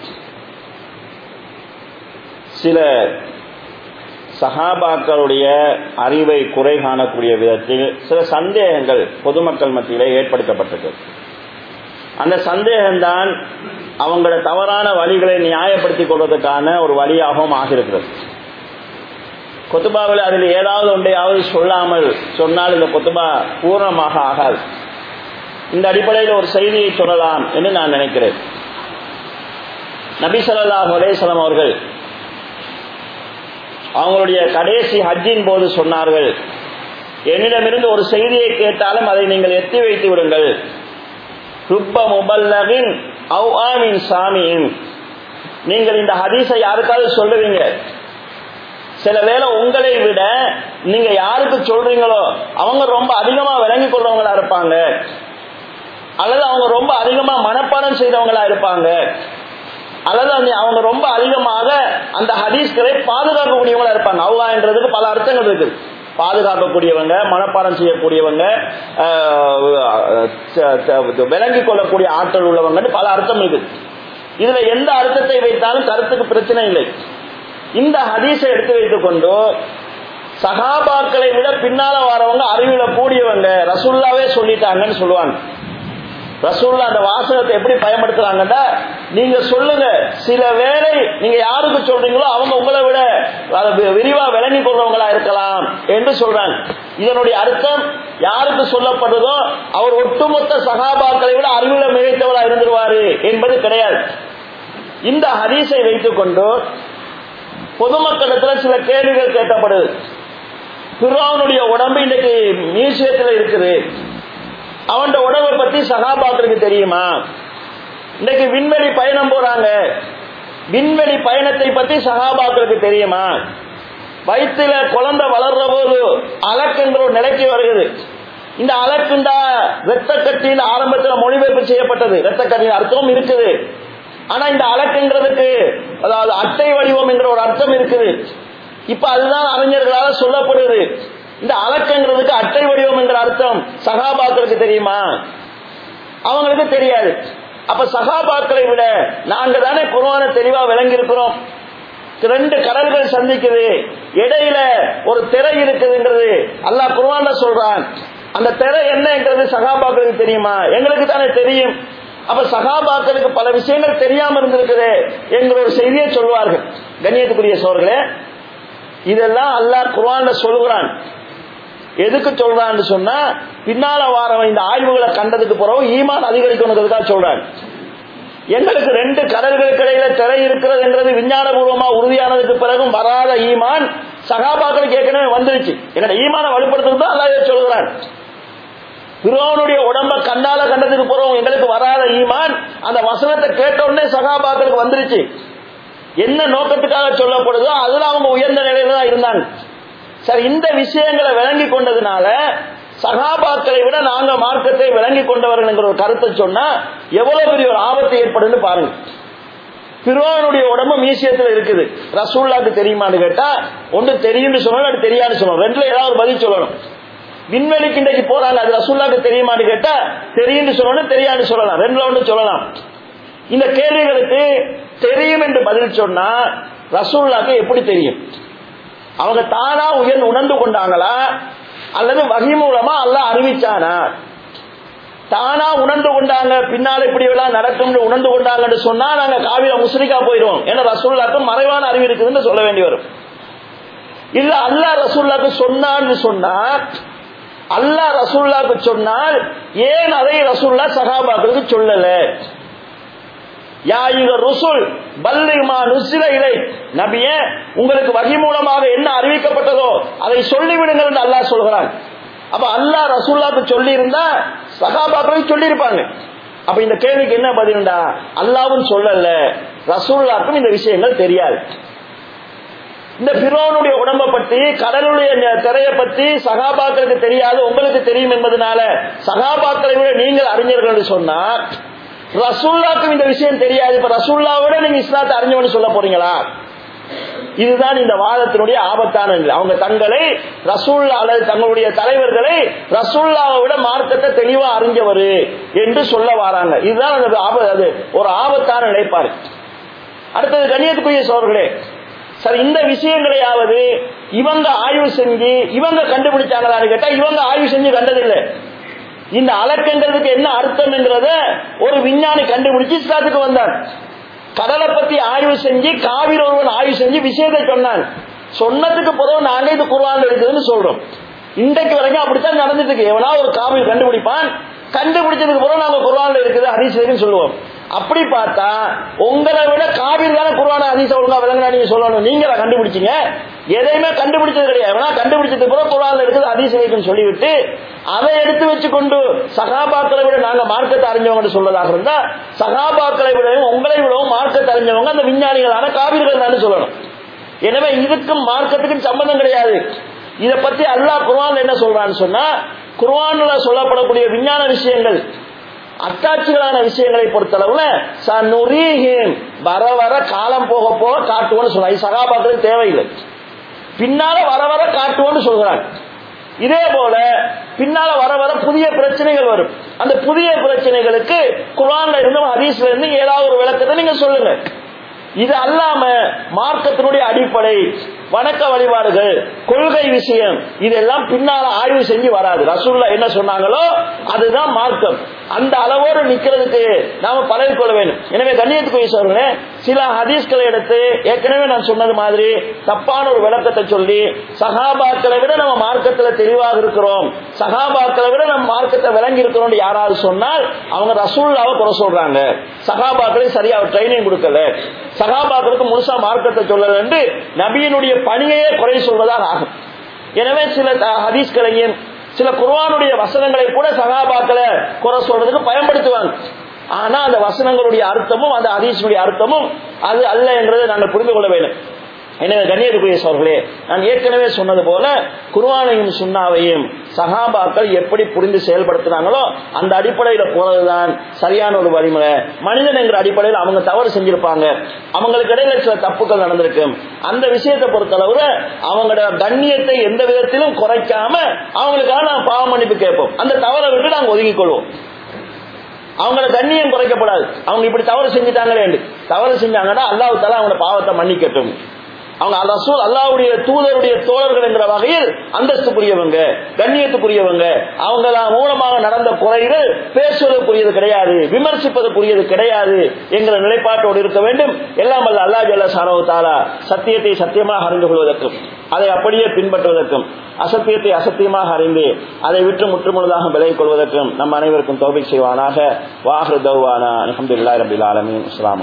சில சஹாபாக்களுடைய அறிவை குறை காணக்கூடிய விதத்தில் சில சந்தேகங்கள் பொதுமக்கள் மத்தியிலே ஏற்படுத்தப்பட்டது. அந்த சந்தேகம்தான் அவங்களோட தவறான வழிகளை நியாயப்படுத்திக் கொள்வதற்கான ஒரு வழியாகவும் ஆகியிருக்கிறது. கொத்துபாவில் அதில் ஏதாவது ஒன்றையாவது சொன்னால் இந்த கொத்துபா பூர்ணமாக ஆகாது. இந்த அடிப்படையில் ஒரு செய்தியை சொல்லலாம் என்று நான் நினைக்கிறேன். நபி ஸல்லல்லாஹு அலைஹி வஸல்லம் அவர்கள் அவங்களுடைய கடைசி ஹஜ்ஜின் போது சொன்னார்கள், என்னிடமிருந்து ஒரு செய்தியை கேட்டாலும் அதை நீங்கள் எத்தி வைத்து விடுங்கள். ருப்ப முபல்லகின் அவ் ஆமின் சாமியின், நீங்கள் இந்த ஹதீஸை யாருக்காவது சொல்லுவீங்க, சில வேளை உங்களை விட நீங்க யாருக்கு சொல்றீங்களோ அவங்க ரொம்ப அதிகமா விளங்கிக் கொள்றவங்களா இருப்பாங்க, அல்லது அவங்க ரொம்ப அதிகமா மனப்பாடம் செய்தவங்களா இருப்பாங்க, அல்லது அவங்க ரொம்ப அதிகமாக அந்த ஹதீஸ்களை பாதுகாக்கக்கூடியவங்களா இருப்பாங்க. அல்லாஹ் என்றதுக்கு பல அர்த்தங்கள் இருக்கு. பாதுகாக்கக்கூடியவங்க, மனப்பாடம் செய்யக்கூடியவங்க, விளங்கிக் கொள்ளக்கூடிய ஆற்றல் உள்ளவங்க, பல அர்த்தம் இருக்கு. இதுல எந்த அர்த்தத்தை வைத்தாலும் கருத்துக்கு பிரச்சனை இல்லை. இந்த ஹதீஸை எடுத்து வைத்துக் கொண்டு சஹாபாக்களை விட பின்னால வரவங்க அறிவில கூடியவங்க, ரசூலுல்லாவே சொல்லிட்டாங்கன்னு சொல்லுவாங்க. ரசூலுல்லாஹ் அந்த வாசகத்தை எப்படி பயன்படுத்துறாங்கன்னா, நீங்க சொல்லுங்க, சில வேளை நீங்க யாருக்கு சொல்றீங்களோ அவங்க உங்களை விட விரிவா விளங்கிக் கொள்றவங்களா இருக்கலாம் என்று சொல்றாங்க. இதனுடைய அர்த்தம் யாருக்கு சொல்லப்படுதோ அவர் ஒட்டுமொத்த சஹாபாக்களை விட அறிவில மிகைத்தவரா இருந்துருவாரு என்பது கிடையாது. இந்த ஹதீஸை வைத்துக் கொண்டு பொதுமக்களிடத்துல சில கேள்விகள் கேட்கப்படுது. ஃபிரௌனுடைய உடம்பு இன்னைக்கு மியூசியத்துல இருக்குது, அவன் உடம்பை பத்தி சஹாபாக்களுக்கு தெரியுமா? இன்னைக்கு விண்வெளி பயணம் போறாங்க, விண்வெளி பயணத்தை பத்தி சஹாபாக்களுக்கு தெரியுமா? வயிற்றுல குழந்தை வளர்ற போது அலக்குங்கிற ஒரு நிலைக்கு வருகிறது. இந்த அலக்குண்டா இரத்த கட்டியில் ஆரம்பத்தில் மொழிபெயர்ப்பு செய்யப்பட்டது. இரத்த கட்டியின் அர்த்தம் இருக்குது, ஆனா இந்த அலக்குங்கிறதுக்கு அதாவது அட்டை வடிவம் என்ற ஒரு அர்த்தம் இருக்குது. இப்ப அதுதான் அறிஞர்களால் சொல்லப்படுது. இந்த அலக்குங்கிறதுக்கு அட்டை வடிவம் என்ற அர்த்தம் சஹாபாக்களுக்கு தெரியுமா? அவங்களுக்கு தெரியாது. அப்ப சஹாபாக்களை விட நாங்க தானே குர்ஆனை தெளிவா விளங்கி இருக்கிறோம். ரெண்டு கடல்கள் சந்திக்குது, இடையில ஒரு திரை இருக்குதுங்கிறது அல்லாஹ் குர்ஆன்ல சொல்றான். அந்த திரை என்னங்கிறது சஹாபாக்களுக்கு தெரியுமா? எங்களுக்கு தானே தெரியும். அப்ப சஹாபாக்களுக்கு பல விஷயங்கள் தெரியாம இருந்திருக்குது என்கிற ஒரு செய்தியை சொல்வார்கள். கண்ணியத்துக்குரிய சோர்களே, இதெல்லாம் அல்லாஹ் குர்ஆன்ல சொல்கிறான். எதுக்கு சொல்றான்னு சொன்னா, பின்னால வாரவன் இந்த ஆய்வுகளை கண்டதுக்கு பிறகு ஈமான் அதிகரிக்கணுங்கிறதுக்காக சொல்றான். எங்களுக்கு 2 கடல்களுக்கு இடையில திரை இருக்கிறது என்றது விஞ்ஞானபூர்வமா உறுதியானதுக்கு பிறகும் வராத ஈமான் சகாபாக்களுக்கு ஏற்கனவே வந்துருச்சு. எங்களோட ஈமானை வலுப்படுத்துறது தான் அல்லாஹ் சொல்கிறான். ஃபிரௌனுடைய உடம்ப கண்ணால கண்டதுக்கு போறோம் எங்களுக்கு வராத ஈமான் அந்த வசனத்தை கேட்ட உடனே சகாபாக்களுக்கு வந்துருச்சு. என்ன நோக்கத்துக்காக சொல்லப்படுதோ அதுல அவங்க உயர்ந்த நிலையில தான் இருந்தாங்க. சரி, இந்த விஷயங்களை விளங்கி கொண்டதுனால சகாபாக்களை விட நாங்க மார்க்கத்தை விளங்கி கொண்டவர்கள் என்கிற ஒரு கருத்தை சொன்னா எவ்வளவு பெரிய ஒரு ஆபத்து ஏற்படுன்னு பாருங்க. ஃபிரௌனுடைய உடம்பு மியூசியத்தில் இருக்குது, ரசூலுல்லாஹ்க்கு தெரியுமான்னு கேட்டா ஒன்று தெரியும்னு சொல்லணும், அது தெரியாதுன்னு சொல்லணும். ரெண்டுல ஏதாவது ஒரு பதில் சொல்லணும். விண்வெளிக்கு இன்றைக்கு போறாங்க, அது ரசூலுல்லாஹ்க்கு தெரியுமான்னு கேட்டா தெரியும்னு சொல்லணும், தெரியாதுன்னு சொல்லலாம். ரெண்டுல ஒன்று சொல்லலாம். இந்த கேள்விகளுக்கு தெரியும் என்று பதில் சொன்னா ரசூலுல்லாஹ்க்கு எப்படி தெரியும்? அவங்க தானா உணர்ந்து கொண்டாங்களா அல்லது வஹி மூலமா அல்லாஹ் அறிவிச்சானா? தானா உணர்ந்து கொண்டாங்க, பின்னால இப்படி எல்லாம் நடக்கும் உணர்ந்து கொண்டாங்கன்னு சொன்னா நாங்க காவிர முஸ்ரிக்கா போயிடுவோம். ஏன்னா ரசூலுல்லாஹ்க்கு மறைவான அறிவு இருக்குதுன்னு சொல்ல வேண்டி வரும். இல்ல அல்லாஹ் ரசூலுல்லாஹ்க்கு சொன்னான்னு சொன்னா, அல்லாஹ் ரசூலுல்லாஹ்க்கு சொன்னால் ஏன் அதை ரசூலுல்லாஹ் சஹாபாக்களுக்கு சொல்லல? யா அய்யுஹர் ரசூல் பல்லிக் மா நுஸில இலை, நபியே உங்களுக்கு வஹி மூலமாக என்ன அறிவிக்கப்பட்டதோ அதை சொல்லிவிடுங்கள் என்று அல்லாஹ் சொல்கிறான். அப்ப அல்லாஹ் ரசூலுல்லாஹ்க்கு சொல்லி இருந்தா சஹாபாக்களுக்கு சொல்லி இருப்பாங்க. அப்ப இந்த கேள்விக்கு என்ன பதில்டா? அல்லாஹ்வும் சொல்லல, ரசூலுல்லாஹ்க்கும் இந்த விஷயங்கள் தெரியாது. இந்த ஃபிரௌனுடைய உடம்பை பற்றி கடலுடைய திரையை பற்றி சஹாபாக்களுக்கு தெரியாது, உங்களுக்கு தெரியும் என்பதனால சஹாபாக்களை விட நீங்கள் அறிஞர்கள் சொன்னா ரசூலுல்லாஹ்க்கும் இந்த விஷயம் தெரியாது. இப்ப ரசூலுல்லாஹ்வோட நீங்க இஸ்லாத்தை அறிஞ்சவன்னு சொல்ல போறீங்களா? இதுதான் இந்த வாதத்தினுடைய ஆபத்தான நிலை. அவங்க தங்களை ரசூலுல்லாஹ் அல்லது தங்களுடைய தலைவர்களை ரசூலுல்லாஹ்வை விட மார்க்கத்தை தெளிவா அறிஞ்சவர் என்று சொல்ல வராங்க. இதுதான் அது ஒரு ஆபத்தான நிலைப்பாடு. அடுத்தது கண்ணியத்துக்குரிய சோழர்களே, சரி, இந்த விஷயங்களையாவது இவங்க ஆய்வு செஞ்சு இவங்க கண்டுபிடிச்சாங்களான்னு கேட்டா இவங்க ஆய்வு செஞ்சு கண்டதில்லை. இந்த அலக்கங்கிறதுக்கு என்ன அர்த்தம் என்கிறத ஒரு விஞ்ஞானி கண்டுபிடிச்சு இஸ்லாத்துக்கு வந்தார். கடலை பத்தி ஆய்வு செஞ்சு காவிரி ஒருவன் ஆய்வு செஞ்சு விஷயத்தை சொன்னான். சொன்னதுக்கு பிறகு நாங்க இது குர்ஆன்ல இருக்குதுன்னு சொல்றோம். இன்றைக்கு வரைக்கும் அப்படித்தான் நடந்துட்டு இருக்கு. எவனா ஒரு காவிரி கண்டுபிடிப்பான், கண்டுபிடிச்சதுக்கு பிறகு நாங்க குர்ஆன்ல இருக்குது ஹதீஸ் இருக்குன்னு சொல்லுவோம். அப்படி பார்த்தா உங்களை விட காவிரி தானே குர்ஆன் ஹதீஸ் ஒழுங்கா விளங்கினா நீங்க சொல்லணும். நீங்க கண்டுபிடிச்சீங்க, எதையுமே கண்டுபிடிச்சது கிடையாது. எவனா கண்டுபிடிச்சதுக்கு பிறகு குர்ஆன்ல இருக்குது ஹதீஸ் இருக்குன்னு சொல்லிவிட்டு அதை எடுத்து வச்சுக்கொண்டு சஹாபாக்களை விட நாங்க மார்க்கத்தை அறிஞ்சவங்க சொல்வதாக இருந்தா சஹாபாக்களை விடவும் உங்களை விடவும் மார்க்கத்தை அறிஞ்சவங்க அந்த விஞ்ஞானிகளான காவிர்கள் தான் சொல்லணும். எனவே இதுக்கும் மார்க்கத்துக்கும் சம்பந்தம் கிடையாது. இதை பத்தி அல்லாஹ் குர்ஆன்ல என்ன சொல்றான்னு சொன்னா, குர்ஆன்ல சொல்லப்படக்கூடிய விஞ்ஞான விஷயங்கள் அத்தாட்சிகளான விஷயங்களை பொறுத்தளவுல சனுரீஹிம் வர வர காலம் போக போக காட்டுவோன்னு சொல்றாங்க. சஹாபாக்களுக்கு தேவையில்லை, பின்னால வர வர காட்டுவோன்னு சொல்றாங்க. இதே போல பின்னால வர வர புதிய பிரச்சனைகள் வரும். அந்த புதிய பிரச்சனைகளுக்கு குர்ஆன்ல இருந்தும் ஹதீஸ்ல இருந்து ஏதாவது ஒரு விளக்கத்தை நீங்க சொல்லுங்க. இது அல்லாம மார்க்கத்தினுடைய அடிப்படை வணக்க வழிபாடுகள் கொள்கை விஷயம் இதெல்லாம் பின்னால ஆய்வு செஞ்சு வராது. ரசூலுல்லாஹ் என்ன சொன்னாங்களோ அதுதான் மார்க்கம். அந்த அளவோடு நிக்கிறதுக்கு நாம பழகிக்கொள்ள வேண்டும். எனவே கண்ணியத்துக்குரிய சகோதரர்களே, சில ஹதீஸ்களை எடுத்து ஏற்கனவே நான் சொன்னது மாதிரி தப்பான ஒரு விளக்கத்தை சொல்லி சஹாபாக்களை விட நம்ம மார்க்கத்துல தெளிவாக இருக்கிறோம், சஹாபாக்களை விட நம்ம மார்க்கத்தை விளங்கி இருக்கிறோம் யாராவது சொன்னால் அவங்க ரசூலுல்லாஹ்வை குறை சொல்றாங்க, சஹாபாக்களை சரியா ட்ரைனிங் கொடுக்கல, சஹாபாக்களுக்கு முழுசா மார்க்கத்தை சொல்லல என்று நபியினுடைய பணியையே குறை சொல்வதாக ஆகும். எனவே சில ஹதீஸ்களையும் சில குர்ஆனுடைய வசனங்களை கூட சஹாபாக்களை குறை சொல்றதுக்கு பயன்படுத்துவாங்க. ஆனா அந்த வசனங்களுடைய அர்த்தமும் அந்த ஹதீஸுடைய அர்த்தமும் அது அல்ல என்றதை நாங்கள் புரிந்து கொள்ள வேண்டும். எனவே கண்ணியத்துக்குரிய சகோதரர்களே, நான் ஏற்கனவே சொன்னது போல குர்ஆனையும் சுன்னாவையும் சஹாபாக்கள் எப்படி புரிந்து செயல்படுத்தினாங்களோ அந்த அடிப்படையில போறதுதான் சரியான ஒரு வழிமுறை. மனிதன் என்கிற அடிப்படையில் அவங்க தவறு செஞ்சிருப்பாங்க, அவங்களுக்கு இடையில சில தப்புகள் நடந்திருக்கும். அந்த விஷயத்தை பொறுத்தளவுல அவங்களோட கண்ணியத்தை எந்த விதத்திலும் குறைக்காம அவங்களுக்காக நான் பாவ மன்னிப்பு கேட்போம். அந்த தவறை விட்டு நாங்கள் ஒதுங்கிக் கொள்வோம். அவங்களோட கண்ணியம் குறைக்கப்படாது. அவங்க இப்படி தவறு செஞ்சுட்டாங்களே, தவறு செஞ்சாங்கன்னா அல்லாஹ் தஆலா அவங்களோட பாவத்தை மன்னிக்கட்டும். அவங்க ரசூல் அல்லாஹ்வுடைய தூதருடைய தோழர்கள் என்கிற வகையில் அந்தஸ்துக்குரியவங்க, கண்ணியத்துக்குரியவங்க. அவங்க மூலமாக நடந்த குறைகள் பேசுவதற்குரியது கிடையாது, விமர்சிப்பதற்குரியது கிடையாது என்கிற நிலைப்பாட்டோடு இருக்க வேண்டும். எல்லாம் வல்ல அல்லாஹ் ஜல்ல ஷானஹு வ தஆலா சத்தியத்தை சத்தியமாக அறிந்து கொள்வதற்கும் அதை அப்படியே பின்பற்றுவதற்கும், அசத்தியத்தை அசத்தியமாக அறிந்து அதை விட்டு முற்றுமுழுதாக விலகிக் கொள்வதற்கும் நம் அனைவருக்கும் தௌஃபீக் செய்வானாக. வாஹிரு தஅவானா அல்ஹம்துலில்லாஹி ரப்பில் ஆலமீன். அஸ்ஸலாமு